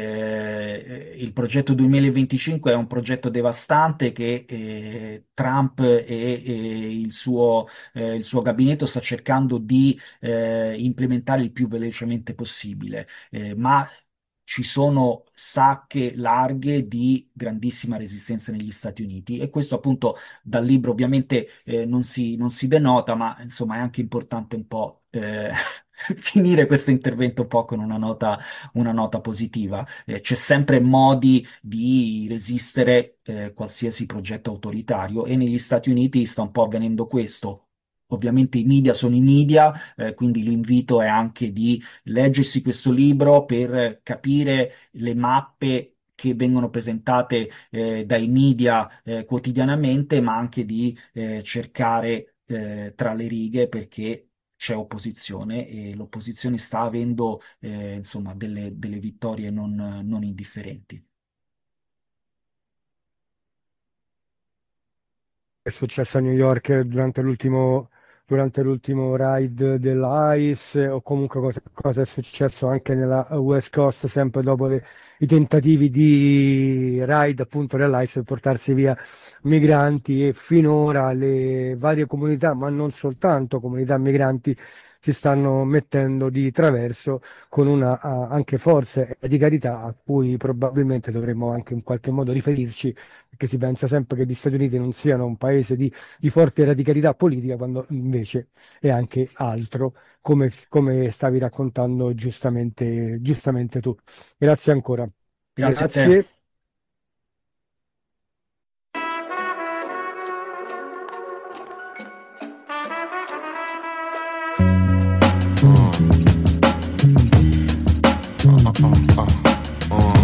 Eh, il progetto duemilaventicinque è un progetto devastante che eh, Trump e, e il suo, eh, il suo gabinetto sta cercando di eh, implementare il più velocemente possibile, eh, ma ci sono sacche larghe di grandissima resistenza negli Stati Uniti e questo appunto dal libro ovviamente eh, non si, non si denota, ma insomma è anche importante un po' eh, finire questo intervento un po' con una nota, una nota positiva. Eh, c'è sempre modi di resistere eh, qualsiasi progetto autoritario e negli Stati Uniti sta un po' avvenendo questo. Ovviamente i media sono i media, eh, quindi l'invito è anche di leggersi questo libro per capire le mappe che vengono presentate eh, dai media eh, quotidianamente, ma anche di eh, cercare eh, tra le righe perché c'è opposizione e l'opposizione sta avendo eh, insomma delle, delle vittorie non, non indifferenti. È successo a New York durante l'ultimo durante l'ultimo raid dell'I C E o comunque cosa, cosa è successo anche nella West Coast sempre dopo le, i tentativi di raid appunto dell'I C E per portarsi via migranti e finora le varie comunità, ma non soltanto comunità migranti, si stanno mettendo di traverso con una uh, anche forze di carità a cui probabilmente dovremmo anche in qualche modo riferirci, perché si pensa sempre che gli Stati Uniti non siano un paese di, di forte radicalità politica, quando invece è anche altro, come, come stavi raccontando giustamente, giustamente tu. Grazie ancora. Grazie, Grazie. a te. Uh, uh, uh.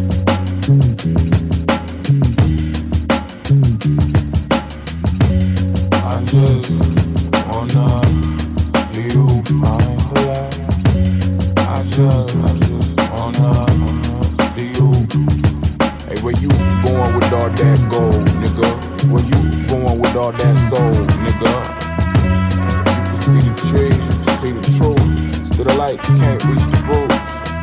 I just wanna see you find the light. I just, I just wanna, wanna see you. Hey, where you going with all that gold, nigga? Where you going with all that soul, nigga? You can see the trees, you can see the truth. Still the light, can't reach the roof.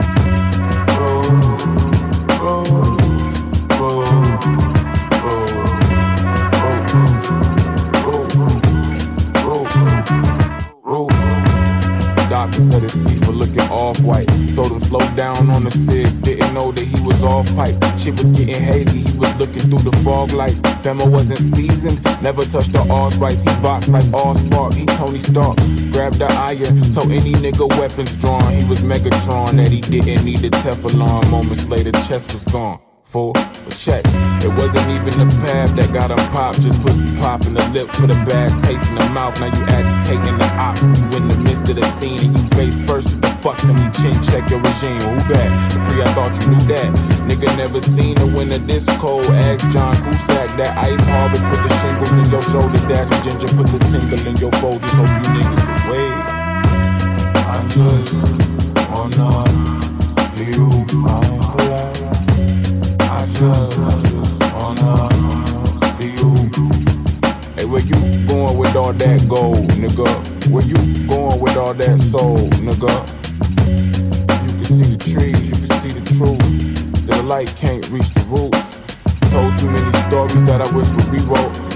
Doctor said his teeth were looking off-white. Told him slow down on the cigs. Didn't know that he was off-pipe. Shit was getting hazy. He was looking through the fog lights. Femo wasn't seasoned. Never touched the allspice. He boxed like Allspark. He Tony Stark. Grabbed the iron. Told any nigga weapons drawn. He was Megatron. That he didn't need a Teflon. Moments later, chest was gone. Full, but check, it wasn't even the pad that got him popped. Just pussy popping the lip with a bad taste in the mouth. Now you agitating the ops. You in the midst of the scene and you face first with the fucks and we chin check your regime. Who bad? The free, I thought you knew that. Nigga never seen a winter this cold. Ask John Cusack. That ice harvest put the shingles in your shoulder. Dash ginger put the tingle in your fold. Just hope you niggas away. I just wanna see you find the light. I just, I just wanna, wanna see you. Hey, where you going with all that gold, nigga? Where you going with all that soul, nigga? You can see the trees, you can see the truth. Still the light can't reach the roots. Told too many stories that I wish were rewrote. Moving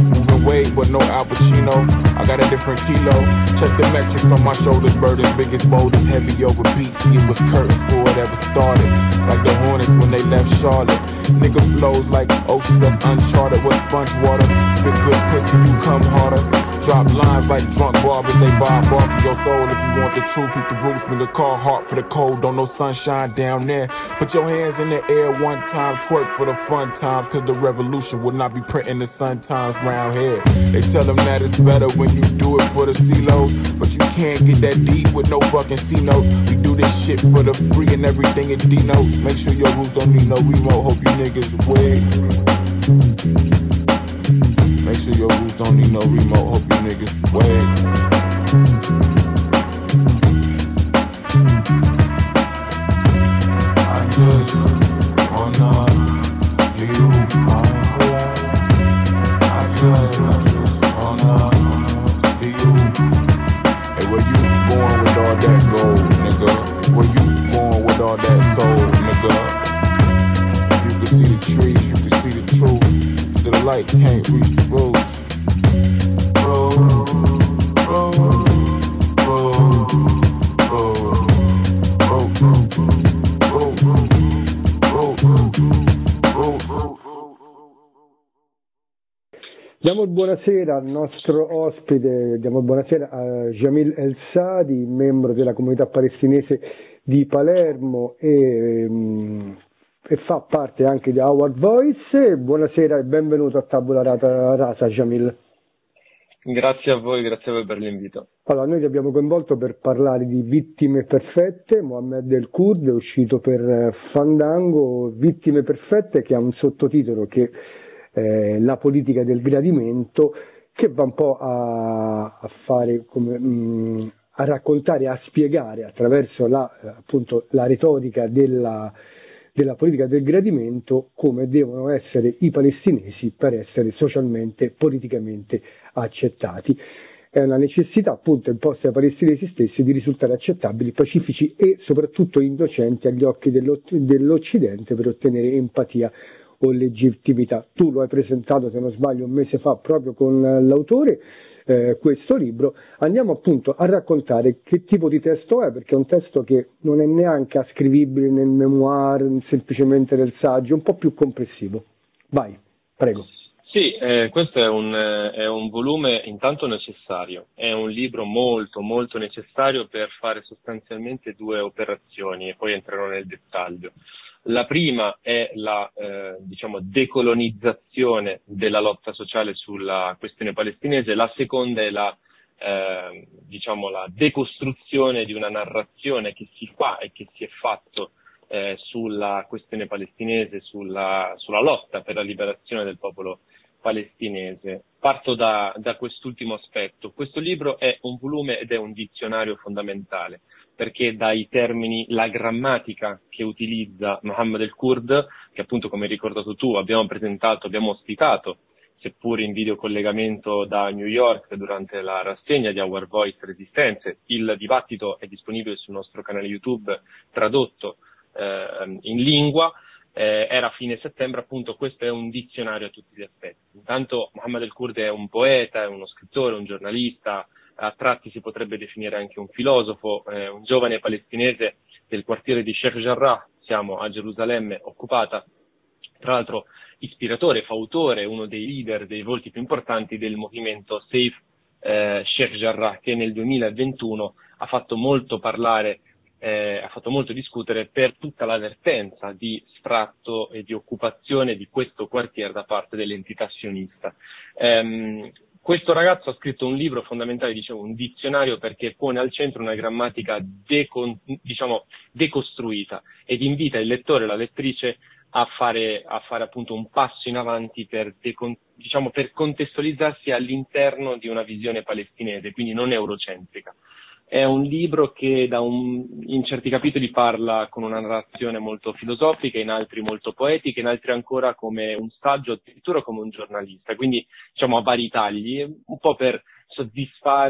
Wade, but no Al Pacino. I got a different kilo. Check the metrics on my shoulders, burdens, biggest boulders, heavy over beats. See, it was curtains for whatever started. Like the Hornets when they left Charlotte. Nigga flows like oceans that's uncharted with sponge water. Spit good pussy, you come harder. Drop lines like drunk barbers, they buy bark your soul. If you want the truth, hit the roots, nigga, call heart for the cold. Don't know sunshine down there. Put your hands in the air one time, twerk for the fun times, cause the revolution will not be printing the sun times round here. They tell them that it's better when you do it for the C-Los, but you can't get that deep with no fucking C-Notes. We do this shit for the free and everything it denotes. Make sure your roots don't need no remote, hope you niggas wig. Make sure your roots don't need no remote, hope you niggas wig. I just wanna see you fine. I just, I just wanna see you. Hey, where you going with all that gold, nigga? Where you going with all that soul, nigga? You can see the trees, you can see the truth. Still the light can't reach the roots. Roll, roll, roll, Diamo il buonasera al nostro ospite, diamo il buonasera a Jamil El Sadi, membro della comunità palestinese di Palermo e, um, e fa parte anche di Our Voice. Buonasera e benvenuto a Tabula Rasa, Jamil. Grazie a voi, grazie a voi per l'invito. Allora, noi ti abbiamo coinvolto per parlare di Vittime Perfette. Mohammed El Kurd è uscito per Fandango, Vittime Perfette, che ha un sottotitolo che è la politica del gradimento, che va un po' a, a fare come, mh, a raccontare, a spiegare attraverso la, appunto, la retorica della, della politica del gradimento come devono essere i palestinesi per essere socialmente, politicamente accettati. È una necessità appunto imposta ai palestinesi stessi di risultare accettabili, pacifici e soprattutto indocenti agli occhi dell'Occidente per ottenere empatia o legittimità. Tu lo hai presentato, se non sbaglio, un mese fa proprio con l'autore eh, questo libro. Andiamo appunto a raccontare che tipo di testo è, perché è un testo che non è neanche ascrivibile nel memoir, semplicemente nel saggio, è un po' più complessivo. Vai, prego. Sì, eh, questo è un, è un volume intanto necessario, è un libro molto molto necessario per fare sostanzialmente due operazioni e poi entrerò nel dettaglio. La prima è la eh, diciamo decolonizzazione della lotta sociale sulla questione palestinese, la seconda è la eh, diciamo la decostruzione di una narrazione che si fa e che si è fatto eh, sulla questione palestinese, sulla, sulla lotta per la liberazione del popolo palestinese. Parto da, da quest'ultimo aspetto. Questo libro è un volume ed è un dizionario fondamentale, perché dai termini, la grammatica che utilizza Mohammed El Kurd, che appunto come hai ricordato tu abbiamo presentato, abbiamo ospitato, seppur in videocollegamento da New York durante la rassegna di Our Voice Resistenze. Il dibattito è disponibile sul nostro canale YouTube tradotto eh, in lingua. Eh, era fine settembre, appunto. Questo è un dizionario a tutti gli aspetti. Intanto Mohammed El Kurd è un poeta, è uno scrittore, un giornalista, a tratti si potrebbe definire anche un filosofo, eh, un giovane palestinese del quartiere di Sheikh Jarrah, siamo a Gerusalemme occupata, tra l'altro ispiratore, fautore, uno dei leader, dei volti più importanti del movimento Safe eh, Sheikh Jarrah, che nel duemilaventuno ha fatto molto parlare, eh, ha fatto molto discutere per tutta la vertenza di sfratto e di occupazione di questo quartiere da parte dell'entità sionista. Ehm, Questo ragazzo ha scritto un libro fondamentale, dicevo, un dizionario, perché pone al centro una grammatica decon, diciamo, decostruita ed invita il lettore e la lettrice a fare, a fare appunto un passo in avanti per, decon, diciamo, per contestualizzarsi all'interno di una visione palestinese, quindi non eurocentrica. È un libro che da un, in certi capitoli parla con una narrazione molto filosofica, in altri molto poetica, in altri ancora come un saggio, addirittura come un giornalista, quindi diciamo a vari tagli, un po' per soddisfare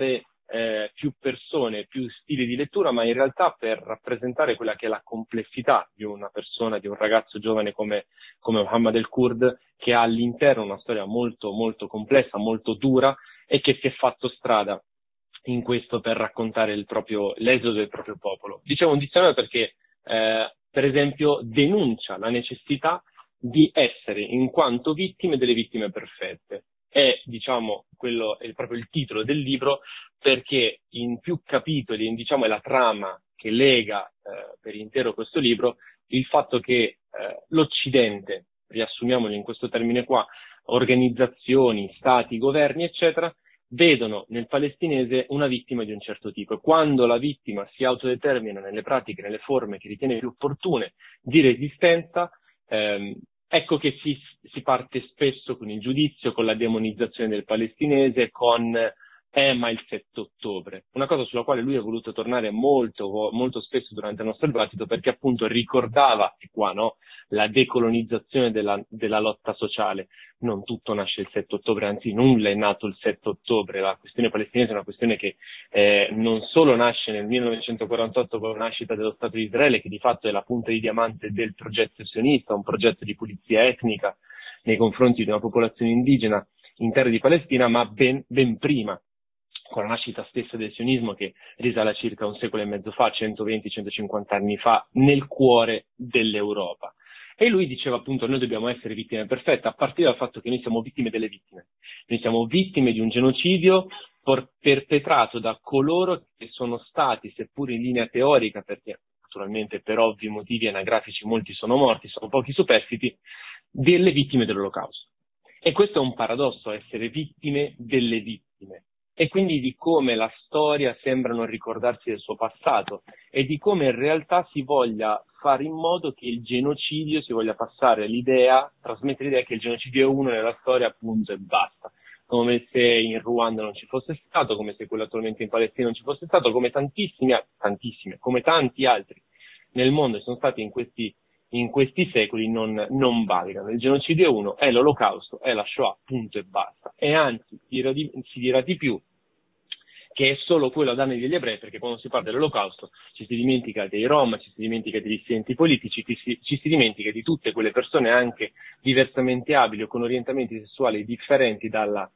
eh, più persone, più stili di lettura, ma in realtà per rappresentare quella che è la complessità di una persona, di un ragazzo giovane come, come Muhammad el-Kurd, che ha all'interno una storia molto molto complessa, molto dura, e che si è fatto strada in questo per raccontare il proprio, l'esodo del proprio popolo. Dicevo un dizionario perché eh, per esempio denuncia la necessità di essere in quanto vittime delle vittime perfette. È, diciamo, quello è proprio il titolo del libro, perché in più capitoli, diciamo, è la trama che lega eh, per intero questo libro il fatto che eh, l'Occidente, riassumiamolo in questo termine qua, organizzazioni, stati, governi, eccetera, vedono nel palestinese una vittima di un certo tipo, e quando la vittima si autodetermina nelle pratiche, nelle forme che ritiene più opportune di resistenza, ehm, ecco che si, si parte spesso con il giudizio, con la demonizzazione del palestinese, con eh, ma il sette ottobre, una cosa sulla quale lui ha voluto tornare molto, molto spesso durante il nostro dibattito, perché appunto ricordava, e qua no, la decolonizzazione della, della lotta sociale. Non tutto nasce il sette ottobre, anzi nulla è nato il sette ottobre, la questione palestinese è una questione che eh, non solo nasce nel millenovecentoquarantotto con la nascita dello Stato di Israele, che di fatto è la punta di diamante del progetto sionista, un progetto di pulizia etnica nei confronti di una popolazione indigena in terra di Palestina, ma ben, ben prima, con la nascita stessa del sionismo, che risale a circa un secolo e mezzo fa, centoventi centocinquanta anni fa, nel cuore dell'Europa. E lui diceva appunto: noi dobbiamo essere vittime perfette, a partire dal fatto che noi siamo vittime delle vittime. Noi siamo vittime di un genocidio por- perpetrato da coloro che sono stati, seppur in linea teorica, perché naturalmente per ovvi motivi anagrafici molti sono morti, sono pochi superstiti, delle vittime dell'Olocausto. E questo è un paradosso, essere vittime delle vittime. E quindi di come la storia sembra non ricordarsi del suo passato e di come in realtà si voglia fare in modo che il genocidio, si voglia passare l'idea, trasmettere l'idea che il genocidio è uno nella storia, appunto, e basta. Come se in Ruanda non ci fosse stato, come se quello attualmente in Palestina non ci fosse stato, come tantissimi, tantissime, come tanti altri nel mondo sono stati in questi, in questi secoli, non, non valgano. Il genocidio è uno, è l'Olocausto, è la Shoah, punto e basta. E anzi, dirà di, si dirà di più, che è solo quello a danni degli ebrei, perché quando si parla dell'Olocausto ci si dimentica dei Rom, ci si dimentica dei dissidenti politici, ci si, ci si dimentica di tutte quelle persone anche diversamente abili o con orientamenti sessuali differenti dalla,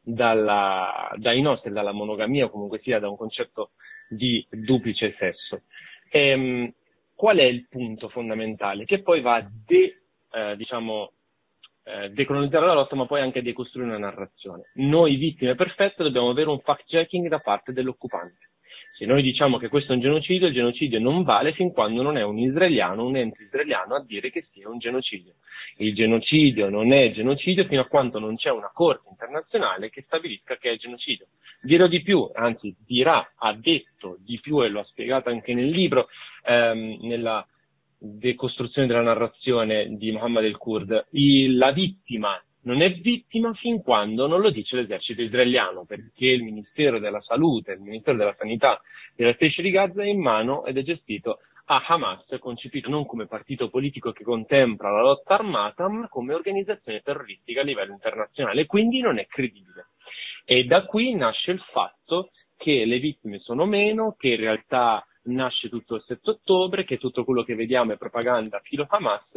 dalla, dai nostri, dalla monogamia, o comunque sia da un concetto di duplice sesso. Ehm, qual è il punto fondamentale? Che poi va a de, eh, diciamo, Eh, decolonizzare la lotta, ma poi anche decostruire una narrazione. Noi vittime perfette dobbiamo avere un fact-checking da parte dell'occupante. Se noi diciamo che questo è un genocidio, il genocidio non vale fin quando non è un israeliano, un ente israeliano a dire che sia un genocidio. Il genocidio non è genocidio fino a quando non c'è una corte internazionale che stabilisca che è genocidio. Dirò di più, anzi dirà, ha detto di più, e lo ha spiegato anche nel libro, ehm, nella decostruzione della narrazione di Muhammad el-Kurd, il, la vittima non è vittima fin quando non lo dice l'esercito israeliano, perché il Ministero della Salute, il Ministero della Sanità della striscia di Gaza è in mano ed è gestito a Hamas, concepito non come partito politico che contempla la lotta armata, ma come organizzazione terroristica a livello internazionale, quindi non è credibile. E da qui nasce il fatto che le vittime sono meno, che in realtà nasce tutto il sette ottobre, che tutto quello che vediamo è propaganda filo Hamas.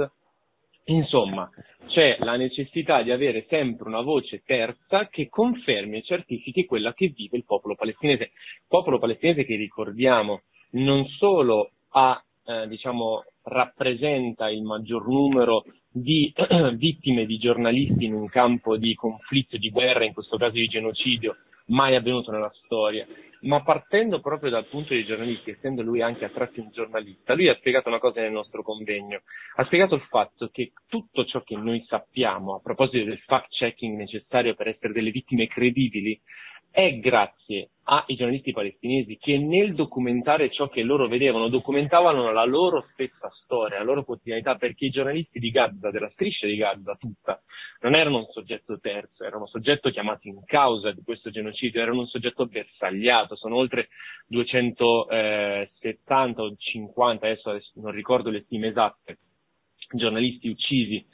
Insomma, c'è la necessità di avere sempre una voce terza che confermi e certifichi quella che vive il popolo palestinese. Popolo palestinese che, ricordiamo, non solo ha, eh, diciamo, rappresenta il maggior numero di eh, vittime di giornalisti in un campo di conflitto, di guerra, in questo caso di genocidio, mai avvenuto nella storia, ma partendo proprio dal punto dei giornalisti, essendo lui anche a tratti un giornalista, lui ha spiegato una cosa nel nostro convegno, ha spiegato il fatto che tutto ciò che noi sappiamo a proposito del fact-checking necessario per essere delle vittime credibili è grazie ai giornalisti palestinesi che nel documentare ciò che loro vedevano, documentavano la loro stessa storia, la loro quotidianità, perché i giornalisti di Gaza, della striscia di Gaza tutta, non erano un soggetto terzo, erano un soggetto chiamato in causa di questo genocidio, erano un soggetto bersagliato, sono oltre duecentosettanta o cinquanta, adesso, adesso non ricordo le stime esatte, giornalisti uccisi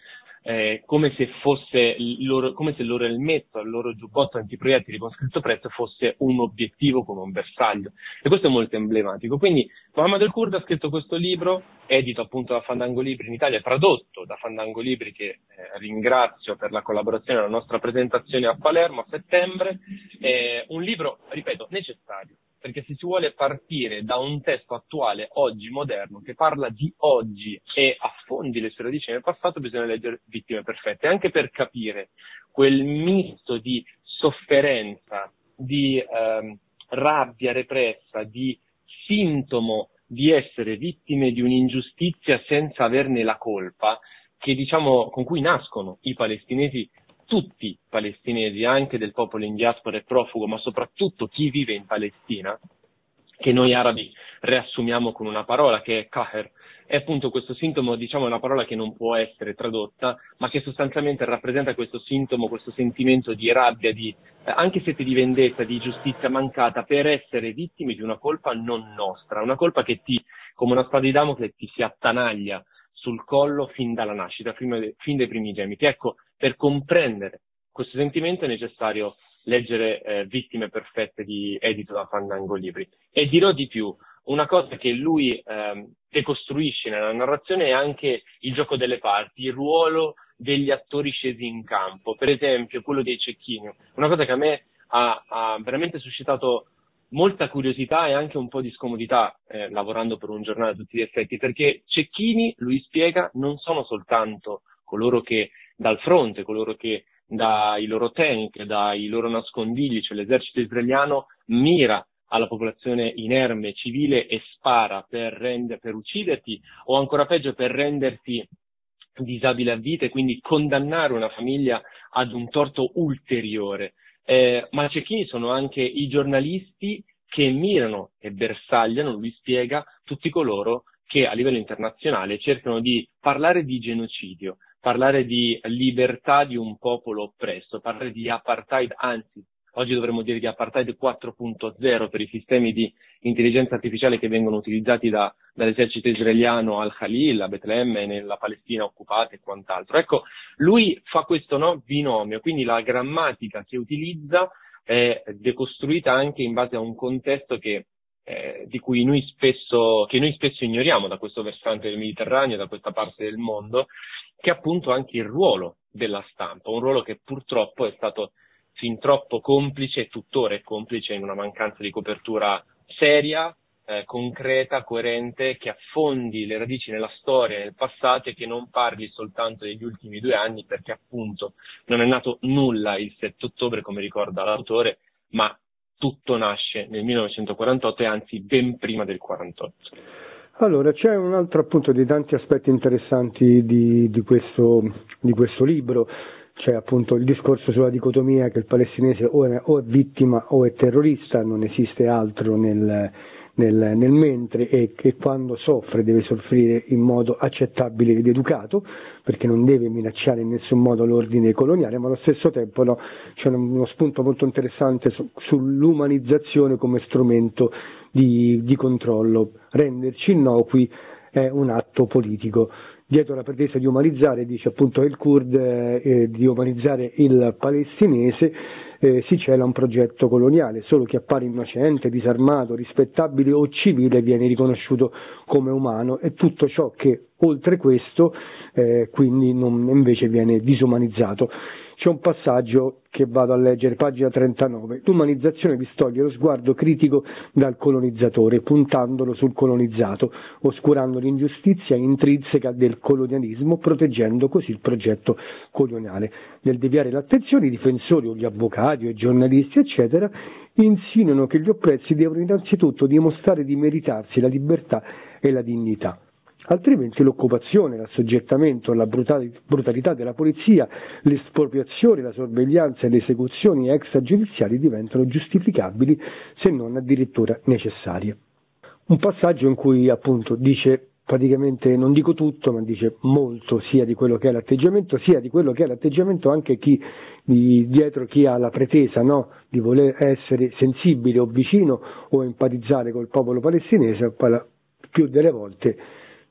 eh, come se fosse il loro, come se il loro elmetto, il loro giubbotto antiproiettili con scritto prezzo fosse un obiettivo come un bersaglio, e questo è molto emblematico. Quindi Mohammed El Kurd ha scritto questo libro, edito appunto da Fandango Libri in Italia, tradotto da Fandango Libri, che eh, ringrazio per la collaborazione alla nostra presentazione a Palermo a settembre. È un libro, ripeto, necessario, perché se si vuole partire da un testo attuale, oggi, moderno, che parla di oggi e affondi le sue radici nel passato, bisogna leggere Vittime Perfette, anche per capire quel misto di sofferenza, di ehm, rabbia repressa, di sintomo di essere vittime di un'ingiustizia senza averne la colpa, che diciamo con cui nascono i palestinesi, tutti i palestinesi, anche del popolo in diaspora e profugo, ma soprattutto chi vive in Palestina, che noi arabi riassumiamo con una parola che è Qahr. È appunto questo sintomo, diciamo, una parola che non può essere tradotta, ma che sostanzialmente rappresenta questo sintomo, questo sentimento di rabbia, di eh, anche sete di vendetta, di giustizia mancata, per essere vittime di una colpa non nostra, una colpa che ti, come una spada di Damocle, ti si attanaglia sul collo fin dalla nascita, fin, fin dai primi gemiti. Ecco, per comprendere questo sentimento è necessario leggere eh, Vittime Perfette, di edito da Fandango Libri. E dirò di più, una cosa che lui eh, decostruisce nella narrazione è anche il gioco delle parti, il ruolo degli attori scesi in campo, per esempio quello dei cecchini, una cosa che a me ha, ha veramente suscitato molta curiosità e anche un po' di scomodità eh, lavorando per un giornale a tutti gli effetti, perché cecchini, lui spiega, non sono soltanto coloro che dal fronte, coloro che dai loro tank, dai loro nascondigli, cioè l'esercito israeliano mira alla popolazione inerme, civile, e spara per, render, per ucciderti, o ancora peggio per renderti disabile a vita e quindi condannare una famiglia ad un torto ulteriore. Eh, ma cecchini sono anche i giornalisti che mirano e bersagliano, lui spiega, tutti coloro che a livello internazionale cercano di parlare di genocidio, parlare di libertà di un popolo oppresso, parlare di apartheid, anzi, oggi dovremmo dire di apartheid quattro punto zero per i sistemi di intelligenza artificiale che vengono utilizzati da, dall'esercito israeliano al Khalil, a Betlemme, nella Palestina occupata e quant'altro. Ecco, lui fa questo no, binomio, quindi la grammatica che utilizza è decostruita anche in base a un contesto che, eh, di cui noi spesso, che noi spesso ignoriamo da questo versante del Mediterraneo, da questa parte del mondo, che è appunto anche il ruolo della stampa, un ruolo che purtroppo è stato fin troppo complice e tuttora è complice in una mancanza di copertura seria, eh, concreta, coerente, che affondi le radici nella storia, nel passato, e che non parli soltanto degli ultimi due anni, perché appunto non è nato nulla il sette ottobre, come ricorda l'autore, ma tutto nasce nel millenovecentoquarantotto e anzi ben prima del quarantotto. Allora, c'è un altro appunto dei tanti aspetti interessanti di, di, questo, di questo libro. C'è appunto il discorso sulla dicotomia che il palestinese o è, o è vittima o è terrorista, non esiste altro nel, nel, nel mentre, e che quando soffre deve soffrire in modo accettabile ed educato, perché non deve minacciare in nessun modo l'ordine coloniale, ma allo stesso tempo no, c'è uno spunto molto interessante su, sull'umanizzazione come strumento di, di controllo. Renderci innocui è un atto politico. Dietro la pretesa di umanizzare, dice appunto El Kurd, eh, di umanizzare il palestinese, eh, si cela un progetto coloniale. Solo chi appare innocente, disarmato, rispettabile o civile viene riconosciuto come umano, e tutto ciò che oltre questo eh, quindi non, invece viene disumanizzato. C'è un passaggio che vado a leggere, pagina trentanove. L'umanizzazione distoglie lo sguardo critico dal colonizzatore, puntandolo sul colonizzato, oscurando l'ingiustizia intrinseca del colonialismo, proteggendo così il progetto coloniale. Nel deviare l'attenzione, i difensori o gli avvocati o i giornalisti, eccetera, insinuano che gli oppressi devono innanzitutto dimostrare di meritarsi la libertà e la dignità. Altrimenti l'occupazione, l'assoggettamento alla brutalità della polizia, l'espropriazione, la sorveglianza e le esecuzioni extragiudiziali diventano giustificabili, se non addirittura necessarie. Un passaggio in cui appunto dice praticamente, non dico tutto, ma dice molto sia di quello che è l'atteggiamento, sia di quello che è l'atteggiamento anche chi di, dietro chi ha la pretesa, no, di voler essere sensibile o vicino o empatizzare col popolo palestinese, più delle volte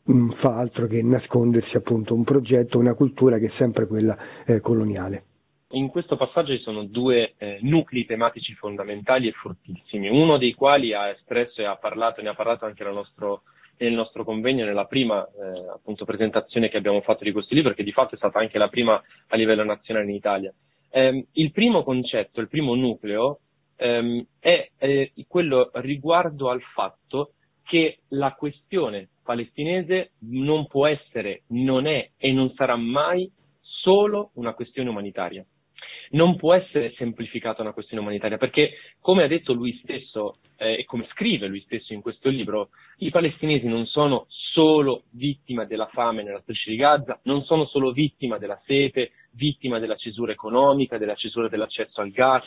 mh, fa altro che nascondersi appunto un progetto, una cultura che è sempre quella eh, coloniale. In questo passaggio ci sono due eh, nuclei tematici fondamentali e fortissimi, uno dei quali ha espresso e ha parlato, ne ha parlato anche nel nostro, nel nostro convegno, nella prima eh, appunto presentazione che abbiamo fatto di questo libro, che di fatto è stata anche la prima a livello nazionale in Italia. Eh, il primo concetto, il primo nucleo ehm, è eh, quello riguardo al fatto che la questione palestinese non può essere, non è e non sarà mai solo una questione umanitaria. Non può essere semplificata una questione umanitaria, perché, come ha detto lui stesso eh, e come scrive lui stesso in questo libro, i palestinesi non sono solo vittima della fame nella striscia di Gaza, non sono solo vittima della sete, vittima della cesura economica, della cesura dell'accesso al gas,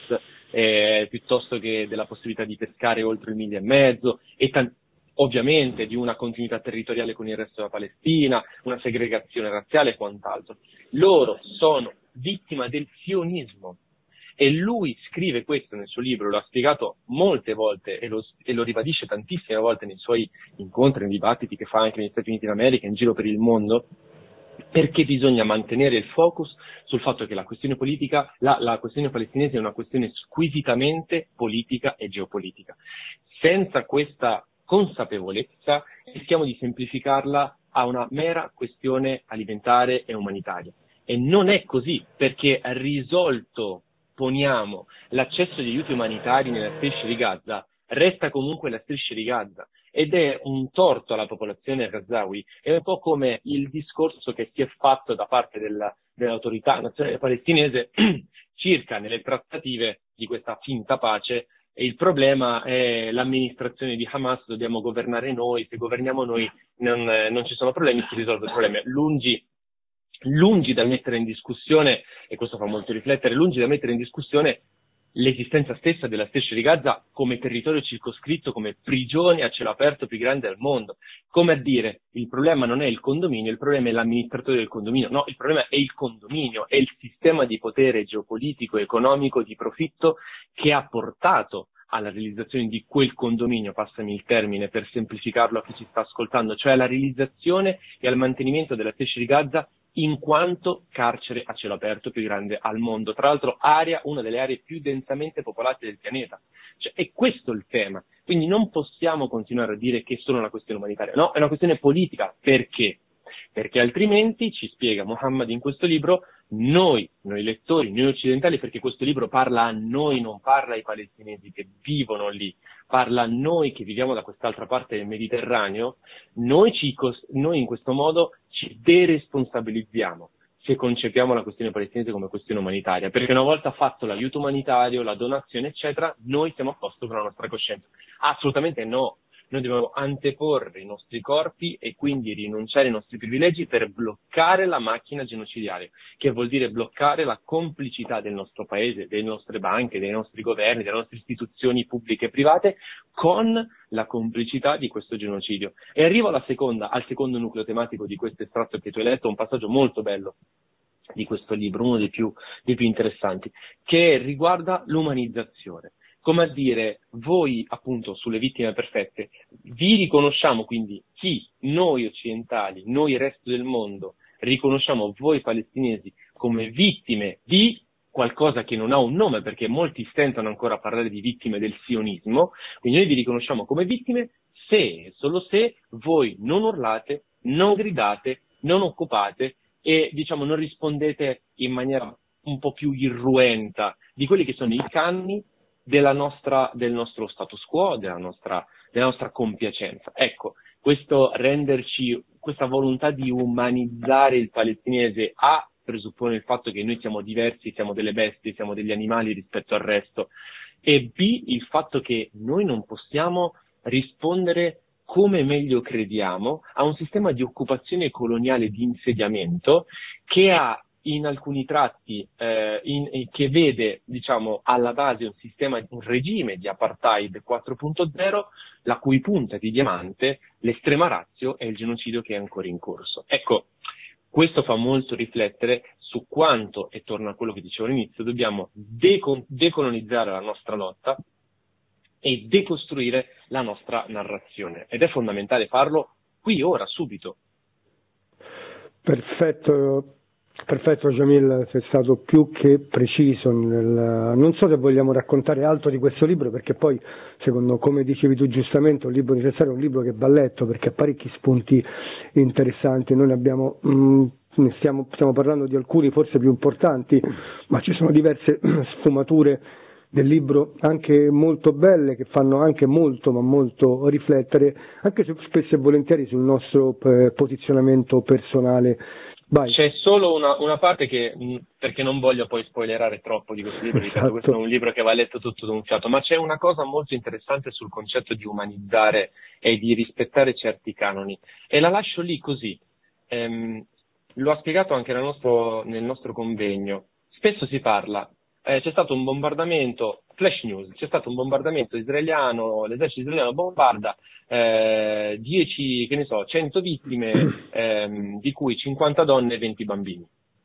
eh, piuttosto che della possibilità di pescare oltre il miglio e mezzo, e t- ovviamente di una continuità territoriale con il resto della Palestina, una segregazione razziale e quant'altro. Loro sono vittima del sionismo, e lui scrive questo nel suo libro, lo ha spiegato molte volte e lo, e lo ribadisce tantissime volte nei suoi incontri, nei dibattiti che fa anche negli Stati Uniti d'America, in giro per il mondo, perché bisogna mantenere il focus sul fatto che la questione politica, la, la questione palestinese è una questione squisitamente politica e geopolitica. Senza questa consapevolezza rischiamo di semplificarla a una mera questione alimentare e umanitaria. E non è così, perché risolto, poniamo, l'accesso agli aiuti umanitari nella striscia di Gaza, resta comunque la striscia di Gaza, ed è un torto alla popolazione gazawi. È un po' come il discorso che si è fatto da parte della, dell'autorità nazionale palestinese circa nelle trattative di questa finta pace. E il problema è l'amministrazione di Hamas, dobbiamo governare noi, se governiamo noi non, eh, non ci sono problemi, si risolvono i problemi. Lungi, lungi da mettere in discussione, e questo fa molto riflettere, lungi da mettere in discussione l'esistenza stessa della striscia di Gaza come territorio circoscritto, come prigione a cielo aperto più grande al mondo. Come a dire, il problema non è il condominio, il problema è l'amministratore del condominio. No, il problema è il condominio, è il sistema di potere geopolitico, economico, di profitto che ha portato alla realizzazione di quel condominio, passami il termine per semplificarlo a chi ci sta ascoltando, cioè alla realizzazione e al mantenimento della striscia di Gaza in quanto carcere a cielo aperto più grande al mondo, tra l'altro area, una delle aree più densamente popolate del pianeta. Cioè, è questo il tema, quindi non possiamo continuare a dire che è solo una questione umanitaria, no, è una questione politica. Perché? Perché altrimenti, ci spiega Muhammad in questo libro, noi, noi lettori, noi occidentali, perché questo libro parla a noi, non parla ai palestinesi che vivono lì, parla a noi che viviamo da quest'altra parte del Mediterraneo, noi, ci, noi in questo modo ci deresponsabilizziamo se concepiamo la questione palestinese come questione umanitaria, perché una volta fatto l'aiuto umanitario, la donazione, eccetera, noi siamo a posto con la nostra coscienza. Assolutamente no. Noi dobbiamo anteporre i nostri corpi e quindi rinunciare ai nostri privilegi per bloccare la macchina genocidiaria, che vuol dire bloccare la complicità del nostro paese, delle nostre banche, dei nostri governi, delle nostre istituzioni pubbliche e private con la complicità di questo genocidio. E arrivo alla seconda, al secondo nucleo tematico di questo estratto che tu hai letto, un passaggio molto bello di questo libro, uno dei più, dei più interessanti, che riguarda l'umanizzazione. Come a dire, voi appunto sulle vittime perfette, vi riconosciamo quindi chi, noi occidentali, noi resto del mondo, riconosciamo voi palestinesi come vittime di qualcosa che non ha un nome, perché molti stentano ancora a parlare di vittime del sionismo, quindi noi vi riconosciamo come vittime se, solo se, voi non urlate, non gridate, non occupate e diciamo non rispondete in maniera un po' più irruenta di quelli che sono i canoni della nostra, del nostro status quo, della nostra, della nostra compiacenza. Ecco, questo renderci, questa volontà di umanizzare il palestinese A presuppone il fatto che noi siamo diversi, siamo delle bestie, siamo degli animali rispetto al resto, e B il fatto che noi non possiamo rispondere come meglio crediamo a un sistema di occupazione coloniale di insediamento che ha in alcuni tratti eh, in, in, che vede diciamo alla base un sistema, un regime di apartheid quattro punto zero, la cui punta di diamante, l'estrema ratio, è il genocidio che è ancora in corso. Ecco, questo fa molto riflettere su quanto, e torno a quello che dicevo all'inizio, dobbiamo decon- decolonizzare la nostra lotta e decostruire la nostra narrazione, ed è fondamentale farlo qui, ora, subito, Perfetto. Perfetto Jamil, sei stato più che preciso nel... non so se vogliamo raccontare altro di questo libro, perché poi secondo come dicevi tu giustamente un libro necessario è un libro che va letto perché ha parecchi spunti interessanti. Noi ne abbiamo mh, ne stiamo, stiamo parlando di alcuni forse più importanti, ma ci sono diverse sfumature del libro anche molto belle che fanno anche molto ma molto riflettere anche se spesso e volentieri sul nostro eh, posizionamento personale. Vai. C'è solo una, una parte che, perché non voglio poi spoilerare troppo di questo libro, ripeto, questo è un libro che va letto tutto d'un fiato, ma c'è una cosa molto interessante sul concetto di umanizzare e di rispettare certi canoni, e la lascio lì così. Ehm, lo ha spiegato anche nel nostro, nel nostro convegno. Spesso si parla, eh, c'è stato un bombardamento, flash news, c'è stato un bombardamento israeliano, l'esercito israeliano bombarda eh, dieci, che ne so, cento vittime, ehm, di cui cinquanta donne e venti bambini.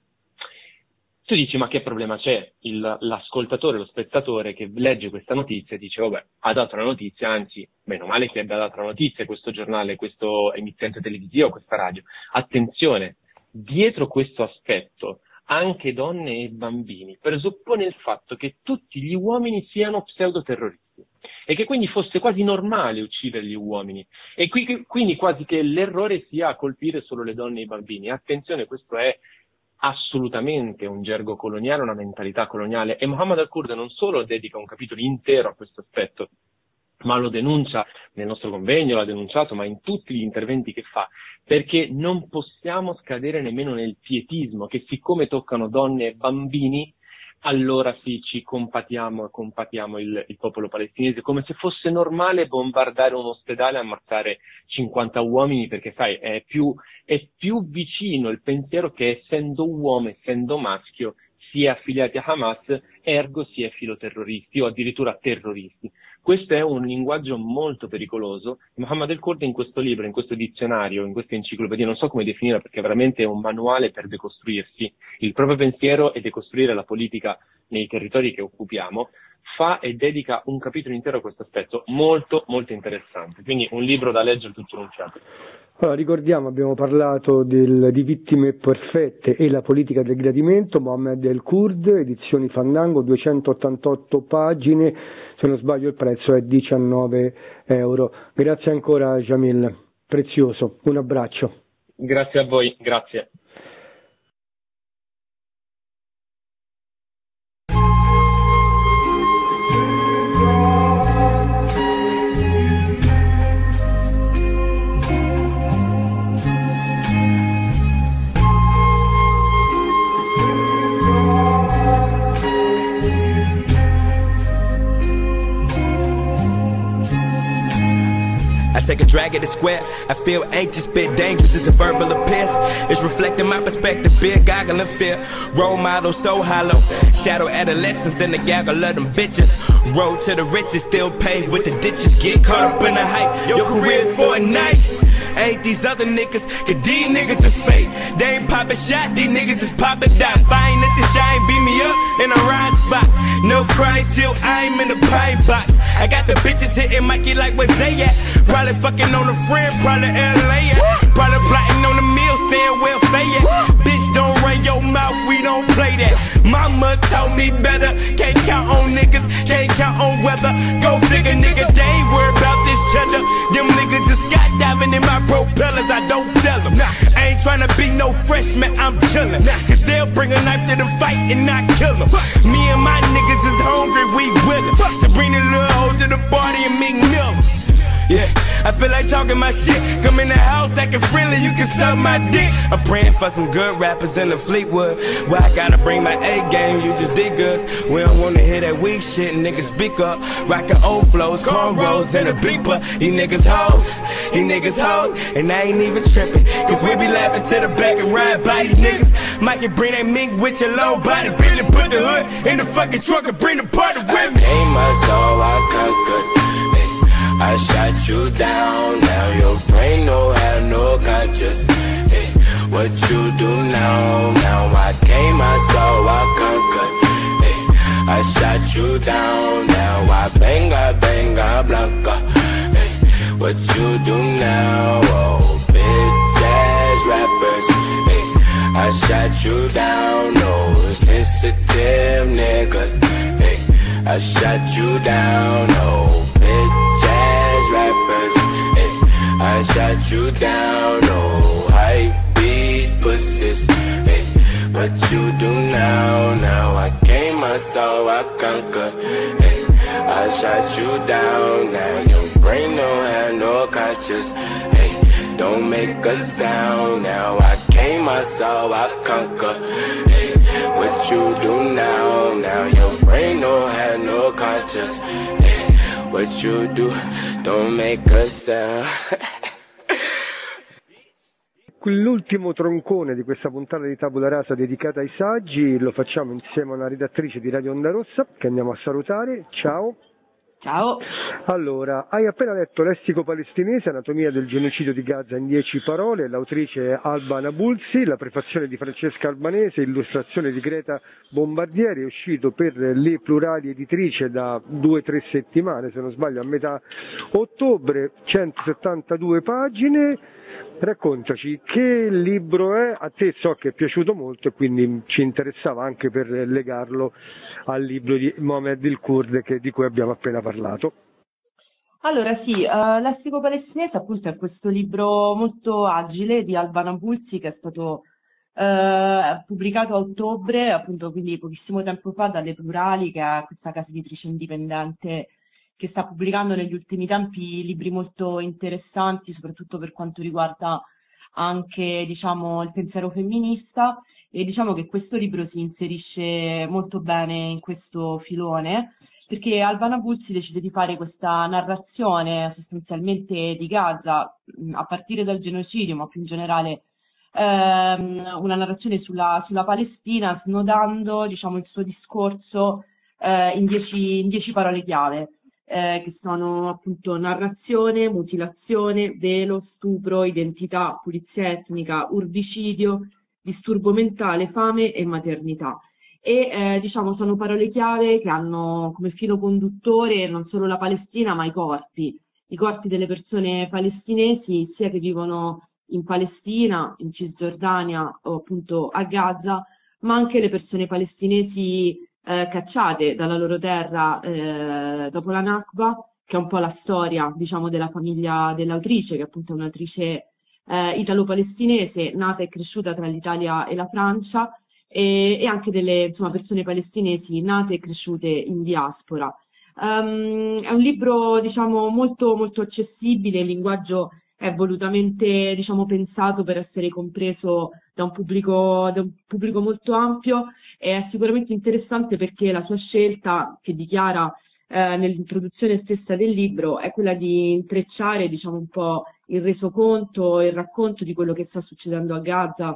Tu dici, ma che problema c'è? Il, l'ascoltatore, lo spettatore che legge questa notizia dice, vabbè, ha dato la notizia, anzi, meno male che abbia dato la notizia questo giornale, questo emittente televisivo, questa radio. Attenzione, dietro questo aspetto, anche donne e bambini, presuppone il fatto che tutti gli uomini siano pseudoterroristi e che quindi fosse quasi normale uccidere gli uomini e qui, quindi quasi che l'errore sia colpire solo le donne e i bambini. Attenzione, questo è assolutamente un gergo coloniale, una mentalità coloniale, e Muhammad al-Kurd non solo dedica un capitolo intero a questo aspetto, ma lo denuncia nel nostro convegno, l'ha denunciato, ma in tutti gli interventi che fa, perché non possiamo scadere nemmeno nel pietismo, che siccome toccano donne e bambini, allora sì, ci compatiamo e compatiamo il, il popolo palestinese, come se fosse normale bombardare un ospedale e ammazzare cinquanta uomini, perché sai, è più, è più vicino il pensiero che essendo uomo, essendo maschio, si è affiliati a Hamas, ergo si è filoterroristi o addirittura terroristi. Questo è un linguaggio molto pericoloso. Muhammad al-Kurd in questo libro, in questo dizionario, in questa enciclopedia, non so come definirla perché veramente è un manuale per decostruirsi il proprio pensiero e decostruire la politica nei territori che occupiamo, fa e dedica un capitolo intero a questo aspetto molto molto interessante. Quindi un libro da leggere tutto in un fiato. Allora, ricordiamo, abbiamo parlato del, di Vittime Perfette e la politica del gradimento, Muhammad al-Kurd, edizioni Fandango, duecentottantotto pagine, se non sbaglio il prezzo è diciannove euro. Grazie ancora Jamil, prezioso, un abbraccio. Grazie a voi, grazie. Take a drag at the square, I feel anxious, bit dangerous as the verbal appears. It's reflecting my perspective, big goggle and fear. Role model so hollow, shadow adolescence and the gaggle of them bitches. Road to the riches, still paved with the ditches. Get caught up in the hype, your career's for a night. Ain't these other niggas, cause these niggas is fake. They ain't poppin' shot, these niggas is poppin' dot. If I ain't at the shine, beat me up in a rhyme spot. No crying till I'm in the pine box. I got the bitches hitting Mikey like where they at. Probably fucking on a friend, probably L A at. Probably plotting on the meal, staying well Fayette. Bitch, don't run your mouth, we don't play that. Mama told me better, can't count on niggas, can't count on weather. Go figure, nigga, they ain't worried about this cheddar. Them niggas just skydiving in my propellers, I don't tell them. I ain't tryna be no freshman, I'm chillin'. Cause they'll bring a knife to the fight and not kill them. Me and my niggas is hungry, we willin' to bring the little hoe to the party and make milk. Yeah, I feel like talking my shit. Come in the house acting friendly, you can suck my dick. I'm praying for some good rappers in the Fleetwood. Why I gotta bring my A game, you just dig us. We don't wanna hear that weak shit, niggas speak up. Rockin' old flows, cornrows, and a beeper. These niggas hoes, these niggas hoes, and I ain't even trippin'. Cause we be laughing to the back and ride by these niggas. Might can bring that mink with your low body. Bring and put the hood in the fucking truck and bring the party with me. I gave my soul, I conquered. I shot you down, now your brain don't have no conscience. Hey, what you do now? Now I came, I saw, I conquered. Hey, I shot you down, now I bang, I bang, I blanca. Hey, what you do now? Oh, bitch ass rappers. Hey, you down. No sensitive niggas. Hey, I shot you down. No bitch ass rappers. Hey, I shot you down. No hype beast pussies. Hey, what you do now? Now I came, I saw, I conquer. Hey, I shot you down. Now your brain don't have no conscience. Hey, don't make a sound. Now I came, I saw, I conquer. Hey, what you do now? Now your brain don't have no conscience. Hey, what you do? Don't make a sound. L'ultimo troncone di questa puntata di Tabula Rasa dedicata ai saggi lo facciamo insieme a una redattrice di Radio Onda Rossa che andiamo a salutare. Ciao. Ciao. Allora, hai appena letto Lessico palestinese, anatomia del genocidio di Gaza in dieci parole, l'autrice è Alba Nabulsi, la prefazione di Francesca Albanese, illustrazione di Greta Bombardieri, è uscito per le Plurali Editrice da due o tre settimane, se non sbaglio a metà ottobre, centosettantadue pagine. Raccontaci, che libro è? A te so che è piaciuto molto e quindi ci interessava anche per legarlo al libro di Mohamed El Kurde di cui abbiamo appena parlato. Allora sì, uh, Lessico palestinese appunto è questo libro molto agile di Alba Nabulsi che è stato uh, pubblicato a ottobre, appunto quindi pochissimo tempo fa dalle Plurali, che è questa casa editrice indipendente che sta pubblicando negli ultimi tempi libri molto interessanti, soprattutto per quanto riguarda anche, diciamo, il pensiero femminista, e diciamo che questo libro si inserisce molto bene in questo filone, perché Alba Nabulsi decide di fare questa narrazione sostanzialmente di Gaza, a partire dal genocidio, ma più in generale ehm, una narrazione sulla, sulla Palestina, snodando, diciamo, il suo discorso eh, in dieci, in dieci parole chiave. Eh, che sono appunto narrazione, mutilazione, velo, stupro, identità, pulizia etnica, urbicidio, disturbo mentale, fame e maternità. E eh, diciamo sono parole chiave che hanno come filo conduttore non solo la Palestina ma i corpi, i corpi delle persone palestinesi, sia che vivono in Palestina, in Cisgiordania o appunto a Gaza, ma anche le persone palestinesi Eh, cacciate dalla loro terra eh, dopo la Nakba, che è un po' la storia, diciamo, della famiglia dell'autrice, che appunto è un'autrice eh, italo-palestinese, nata e cresciuta tra l'Italia e la Francia, e, e anche delle, insomma, persone palestinesi nate e cresciute in diaspora. Um, è un libro, diciamo, molto molto accessibile, il linguaggio è volutamente, diciamo, pensato per essere compreso da un pubblico, da un pubblico molto ampio. È sicuramente interessante perché la sua scelta, che dichiara eh, nell'introduzione stessa del libro, è quella di intrecciare, diciamo, un po' il resoconto e il racconto di quello che sta succedendo a Gaza,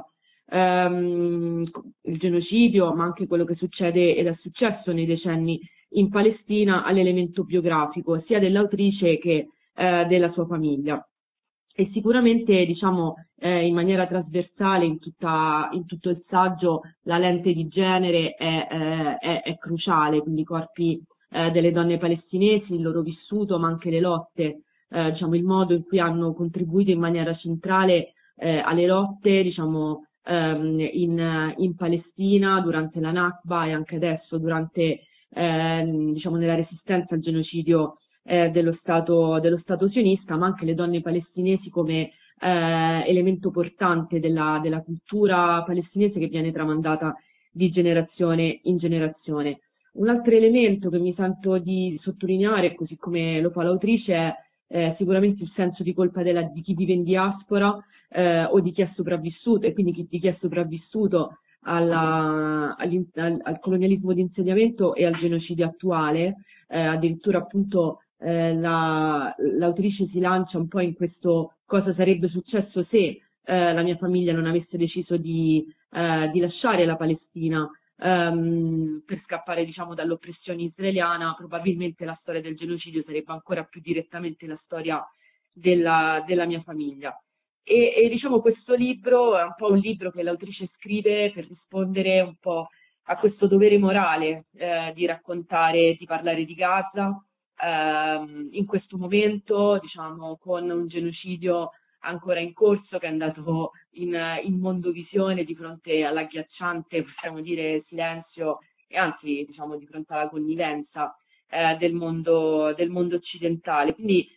ehm, il genocidio, ma anche quello che succede ed è successo nei decenni in Palestina, all'elemento biografico sia dell'autrice che eh, della sua famiglia. E sicuramente, diciamo, eh, in maniera trasversale in, tutta, in tutto il saggio la lente di genere è, eh, è, è cruciale, quindi i corpi eh, delle donne palestinesi, il loro vissuto, ma anche le lotte, eh, diciamo, il modo in cui hanno contribuito in maniera centrale eh, alle lotte, diciamo, ehm, in, in Palestina durante la Nakba e anche adesso durante, ehm, diciamo, nella resistenza al genocidio Eh, dello Stato, dello Stato sionista, ma anche le donne palestinesi come eh, elemento portante della, della cultura palestinese che viene tramandata di generazione in generazione. Un altro elemento che mi sento di sottolineare, così come lo fa l'autrice, è eh, sicuramente il senso di colpa della, di chi vive in diaspora eh, o di chi è sopravvissuto, e quindi di chi è sopravvissuto alla, al, al colonialismo di insediamento e al genocidio attuale. Eh, addirittura appunto Eh, la, l'autrice si lancia un po' in questo cosa sarebbe successo se eh, la mia famiglia non avesse deciso di, eh, di lasciare la Palestina ehm, per scappare, diciamo, dall'oppressione israeliana. Probabilmente la storia del genocidio sarebbe ancora più direttamente la storia della, della mia famiglia. E, e diciamo questo libro è un po' un libro che l'autrice scrive per rispondere un po' a questo dovere morale eh, di raccontare, di parlare di Gaza in questo momento, diciamo, con un genocidio ancora in corso, che è andato in, in mondovisione di fronte all'agghiacciante, possiamo dire, silenzio, e anzi diciamo di fronte alla connivenza eh, del mondo, del mondo occidentale. Quindi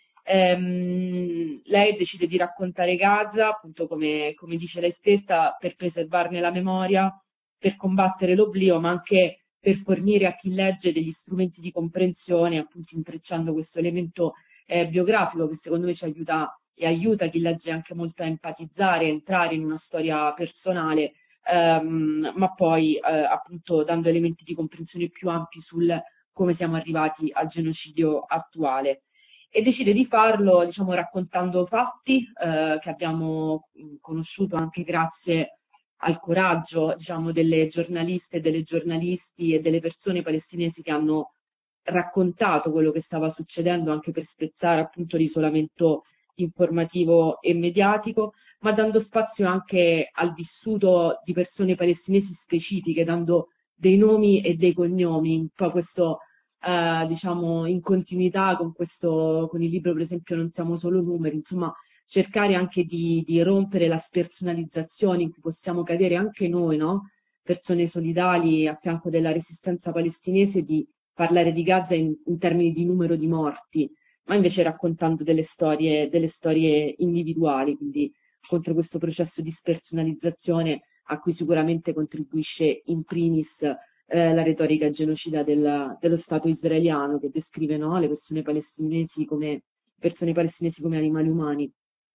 ehm, lei decide di raccontare Gaza, appunto come, come dice lei stessa, per preservarne la memoria, per combattere l'oblio, ma anche per fornire a chi legge degli strumenti di comprensione, appunto intrecciando questo elemento eh, biografico che secondo me ci aiuta e aiuta chi legge anche molto a empatizzare, a entrare in una storia personale, ehm, ma poi eh, appunto dando elementi di comprensione più ampi sul come siamo arrivati al genocidio attuale. E decide di farlo, diciamo, raccontando fatti eh, che abbiamo conosciuto anche grazie al coraggio, diciamo, delle giornaliste, delle giornalisti e delle persone palestinesi che hanno raccontato quello che stava succedendo, anche per spezzare appunto l'isolamento informativo e mediatico, ma dando spazio anche al vissuto di persone palestinesi specifiche, dando dei nomi e dei cognomi, un po' questo eh, diciamo in continuità con questo, con il libro per esempio Non siamo solo numeri, insomma cercare anche di, di rompere la spersonalizzazione in cui possiamo cadere anche noi, no? Persone solidali a fianco della resistenza palestinese, di parlare di Gaza in, in termini di numero di morti, ma invece raccontando delle storie, delle storie individuali, quindi contro questo processo di spersonalizzazione a cui sicuramente contribuisce in primis eh, la retorica genocida del, dello Stato israeliano, che descrive, no, le persone palestinesi come persone palestinesi come animali umani.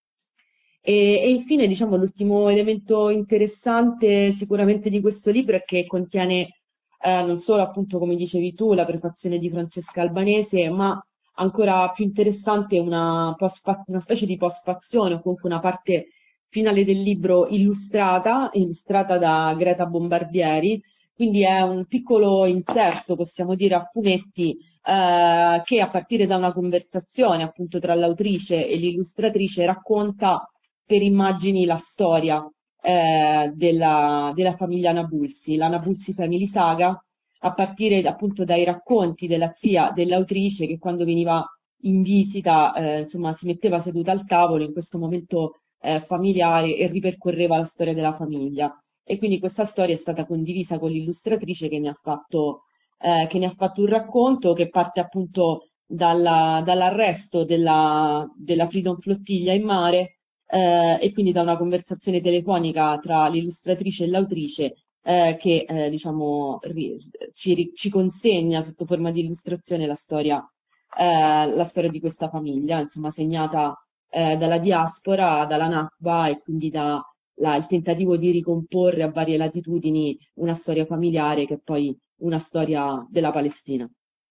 E, e infine, diciamo, l'ultimo elemento interessante sicuramente di questo libro è che contiene eh, non solo, appunto, come dicevi tu, la prefazione di Francesca Albanese, ma ancora più interessante una, post, una specie di postfazione, o comunque una parte finale del libro illustrata, illustrata da Greta Bombardieri, quindi è un piccolo inserto, possiamo dire, a fumetti, eh, che a partire da una conversazione appunto tra l'autrice e l'illustratrice racconta per immagini la storia eh, della, della famiglia Nabulsi, la Nabulsi Family Saga, a partire appunto dai racconti della zia dell'autrice, che quando veniva in visita eh, insomma si metteva seduta al tavolo in questo momento eh, familiare e ripercorreva la storia della famiglia. E quindi questa storia è stata condivisa con l'illustratrice che ne ha fatto, eh, che ne ha fatto un racconto che parte appunto dalla, dall'arresto della, della Freedom Flottiglia in mare, Eh, e quindi da una conversazione telefonica tra l'illustratrice e l'autrice eh, che eh, diciamo ri, ci, ci consegna sotto forma di illustrazione la storia, eh, la storia di questa famiglia, insomma segnata eh, dalla diaspora, dalla Nakba, e quindi da la, il tentativo di ricomporre a varie latitudini una storia familiare che è poi una storia della Palestina.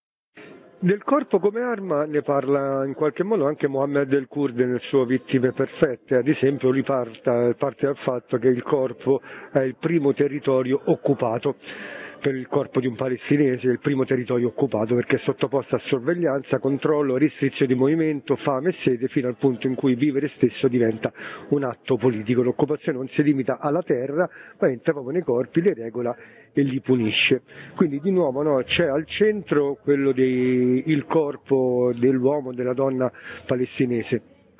Del corpo come arma ne parla in qualche modo anche Mohammed El-Kurd nel suo Vittime Perfette, ad esempio lui parta, parte dal fatto che il corpo è il primo territorio occupato, per il corpo di un palestinese è il primo territorio occupato perché è sottoposto a sorveglianza, controllo, restrizione di movimento, fame e sete, fino al punto in cui vivere stesso diventa un atto politico. L'occupazione non si limita alla terra, ma entra proprio nei corpi, li regola e li punisce. Quindi di nuovo no, c'è al centro quello del corpo dell'uomo, della donna palestinese.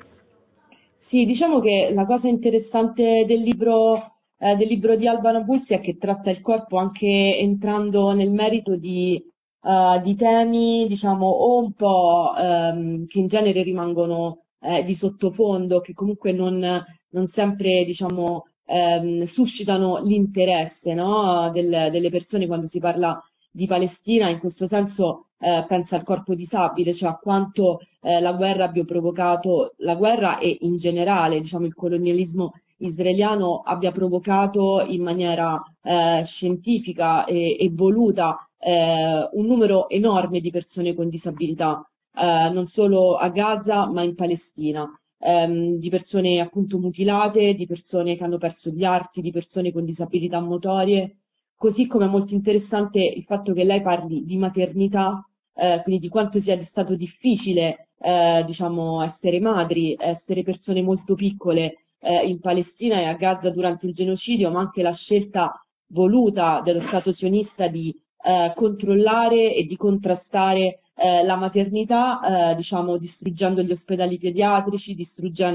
Sì, diciamo che la cosa interessante del libro Eh, del libro di Alba Nabulsi è che tratta il corpo anche entrando nel merito di, uh, di temi, diciamo, o un po' um, che in genere rimangono eh, di sottofondo, che comunque non, non sempre, diciamo, um, suscitano l'interesse, no, del, delle persone quando si parla di Palestina. In questo senso eh, pensa al corpo disabile, cioè a quanto eh, la guerra abbia provocato, la guerra e in generale, diciamo, il colonialismo israeliano abbia provocato in maniera eh, scientifica e, e voluta eh, un numero enorme di persone con disabilità, eh, non solo a Gaza ma in Palestina, ehm, di persone appunto mutilate, di persone che hanno perso gli arti, di persone con disabilità motorie, così come è molto interessante il fatto che lei parli di maternità, eh, quindi di quanto sia stato difficile eh, diciamo essere madri, essere persone molto piccole in Palestina e a Gaza durante il genocidio, ma anche la scelta voluta dello Stato sionista di eh, controllare e di contrastare eh, la maternità, eh, diciamo distruggendo gli ospedali pediatrici, distruggendo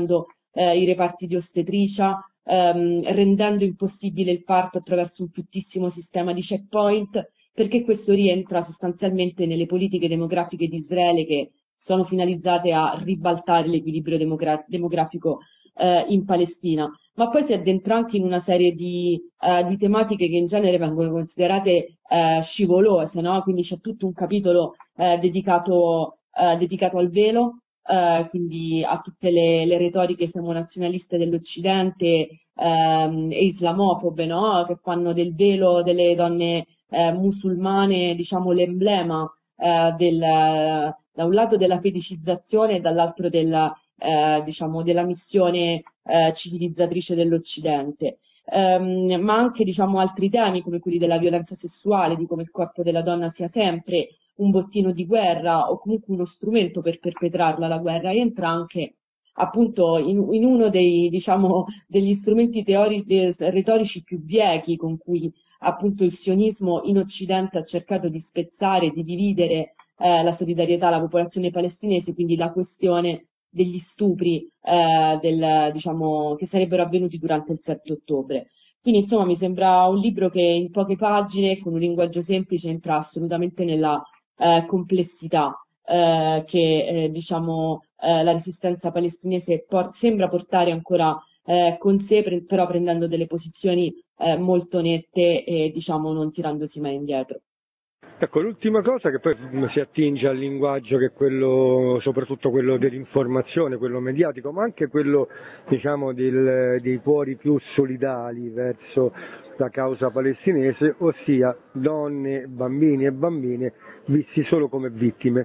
eh, i reparti di ostetricia, ehm, rendendo impossibile il parto attraverso un fittissimo sistema di checkpoint, perché questo rientra sostanzialmente nelle politiche demografiche di Israele che sono finalizzate a ribaltare l'equilibrio demogra- demografico eh, in Palestina. Ma poi si addentra anche in una serie di, uh, di tematiche che in genere vengono considerate uh, scivolose, no? Quindi c'è tutto un capitolo uh, dedicato, uh, dedicato al velo, uh, quindi a tutte le, le retoriche semonazionaliste dell'Occidente um, e islamofobe, no? Che fanno del velo delle donne uh, musulmane, diciamo, l'emblema uh, del, uh, da un lato della feticizzazione e dall'altro della Eh, diciamo della missione eh, civilizzatrice dell'Occidente, ehm, ma anche diciamo altri temi come quelli della violenza sessuale, di come il corpo della donna sia sempre un bottino di guerra o comunque uno strumento per perpetrarla la guerra. Entra anche appunto in, in uno dei diciamo degli strumenti teorici, retorici più biechi con cui appunto il sionismo in Occidente ha cercato di spezzare, di dividere eh, la solidarietà alla popolazione palestinese, quindi la questione degli stupri eh, del, diciamo, che sarebbero avvenuti durante il sette ottobre. Quindi insomma mi sembra un libro che in poche pagine, con un linguaggio semplice, entra assolutamente nella eh, complessità eh, che eh, diciamo eh, la resistenza palestinese por- sembra portare ancora eh, con sé, pre- però prendendo delle posizioni eh, molto nette e diciamo non tirandosi mai indietro. Ecco, l'ultima cosa che poi si attinge al linguaggio, che è quello, soprattutto quello dell'informazione, quello mediatico, ma anche quello, diciamo, del, dei cuori più solidali verso la causa palestinese, ossia donne, bambini e bambine visti solo come vittime.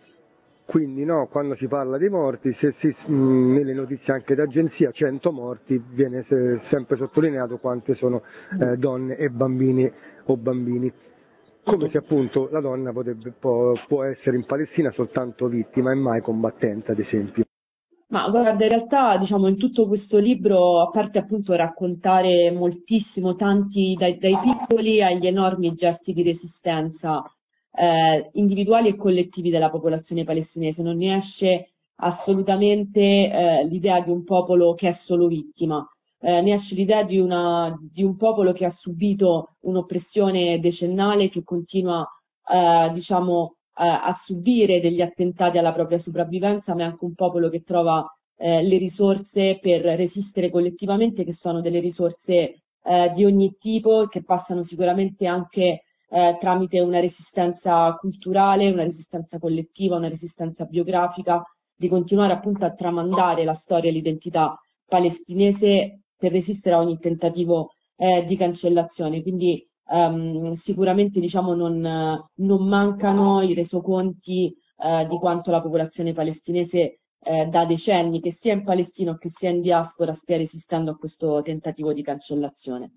Quindi no, quando si parla dei morti, se si, mh, nelle notizie anche d'agenzia, cento morti, viene se, sempre sottolineato quante sono eh, donne e bambini o bambini. Come se appunto la donna potrebbe, può, può essere in Palestina soltanto vittima e mai combattente, ad esempio. Ma guarda, in realtà diciamo in tutto questo libro, a parte appunto raccontare moltissimo, tanti dai, dai piccoli agli enormi gesti di resistenza eh, individuali e collettivi della popolazione palestinese, non ne esce assolutamente eh, l'idea di un popolo che è solo vittima. Eh, ne esce l'idea di, una, di un popolo che ha subito un'oppressione decennale, che continua eh, diciamo, eh, a subire degli attentati alla propria sopravvivenza, ma è anche un popolo che trova eh, le risorse per resistere collettivamente, che sono delle risorse eh, di ogni tipo, che passano sicuramente anche eh, tramite una resistenza culturale, una resistenza collettiva, una resistenza biografica, di continuare appunto a tramandare la storia e l'identità palestinese per resistere a ogni tentativo eh, di cancellazione. Quindi um, sicuramente diciamo non, non mancano i resoconti eh, di quanto la popolazione palestinese eh, da decenni, che sia in Palestina che sia in diaspora, stia resistendo a questo tentativo di cancellazione.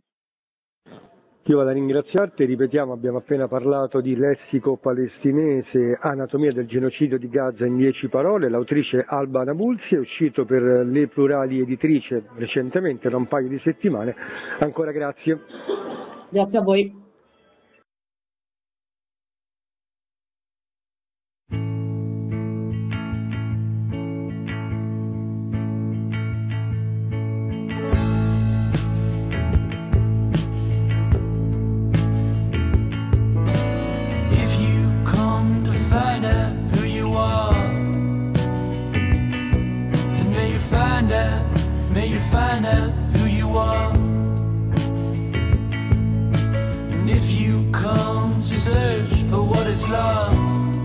Io vado a ringraziarti, ripetiamo, abbiamo appena parlato di Lessico palestinese, anatomia del genocidio di Gaza in dieci parole, l'autrice Alba Nabulsi, è uscito per Le Plurali Editrice recentemente, da un paio di settimane. Ancora grazie. Grazie a voi. Find out who you are, and if you come to search for what is lost,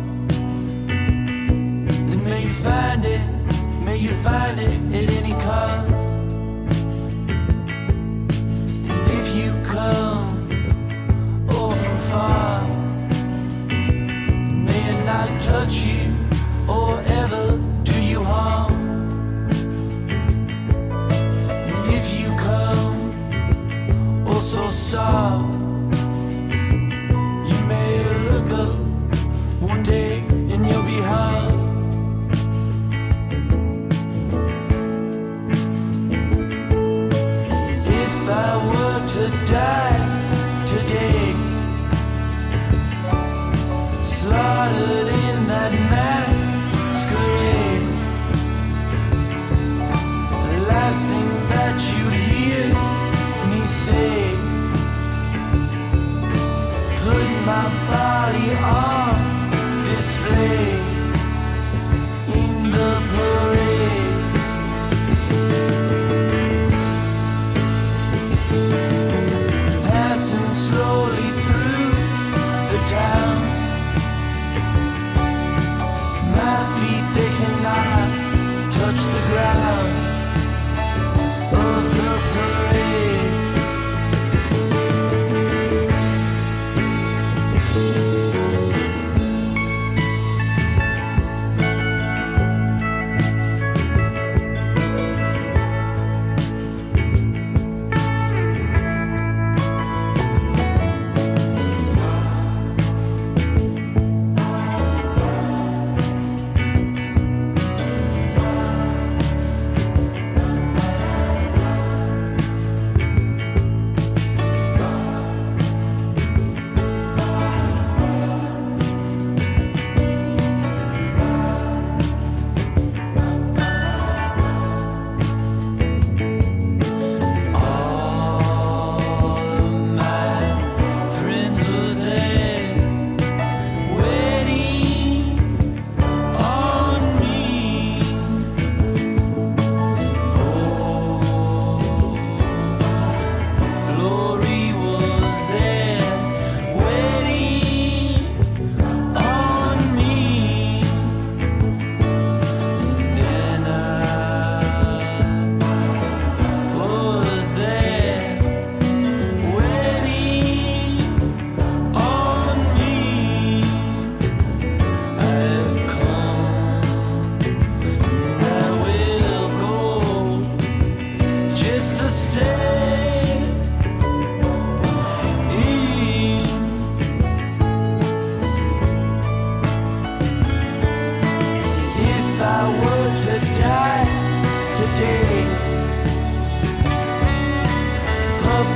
then may you find it, may you find it at any cost. And if you come all from far, may it not touch you or ever do you harm. So soft, you may look up one day and you'll be hard. If I were to die today, slaughtered in that masquerade, the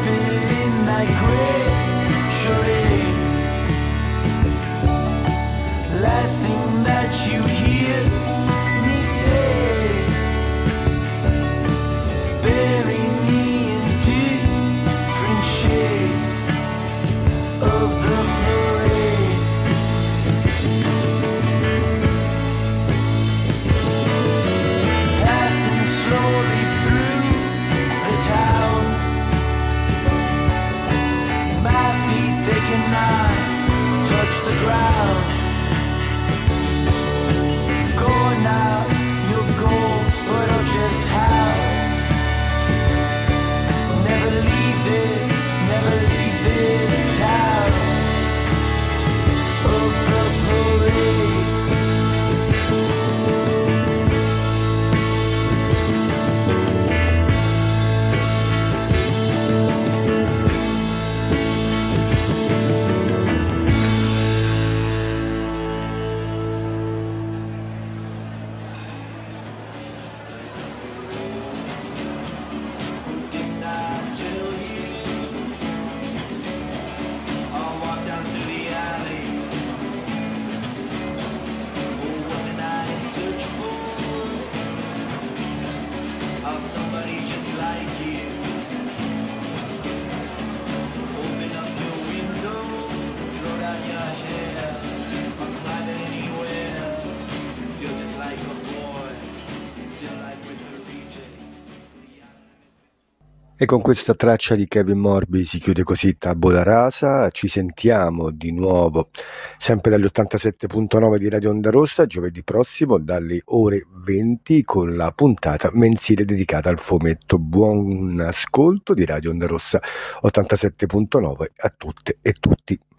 spitting like grape. Last thing that you hear me say is bury me in different shades of the parade. Passing slowly through the town, my feet they cannot touch the ground. Now you'll go, but oh just how? Never leave this, never leave this town of the E con questa traccia di Kevin Morby si chiude così Tabula Rasa. Ci sentiamo di nuovo sempre dagli ottantasette virgola nove di Radio Onda Rossa giovedì prossimo dalle ore venti con la puntata mensile dedicata al fumetto. Buon ascolto di Radio Onda Rossa ottantasette virgola nove a tutte e tutti.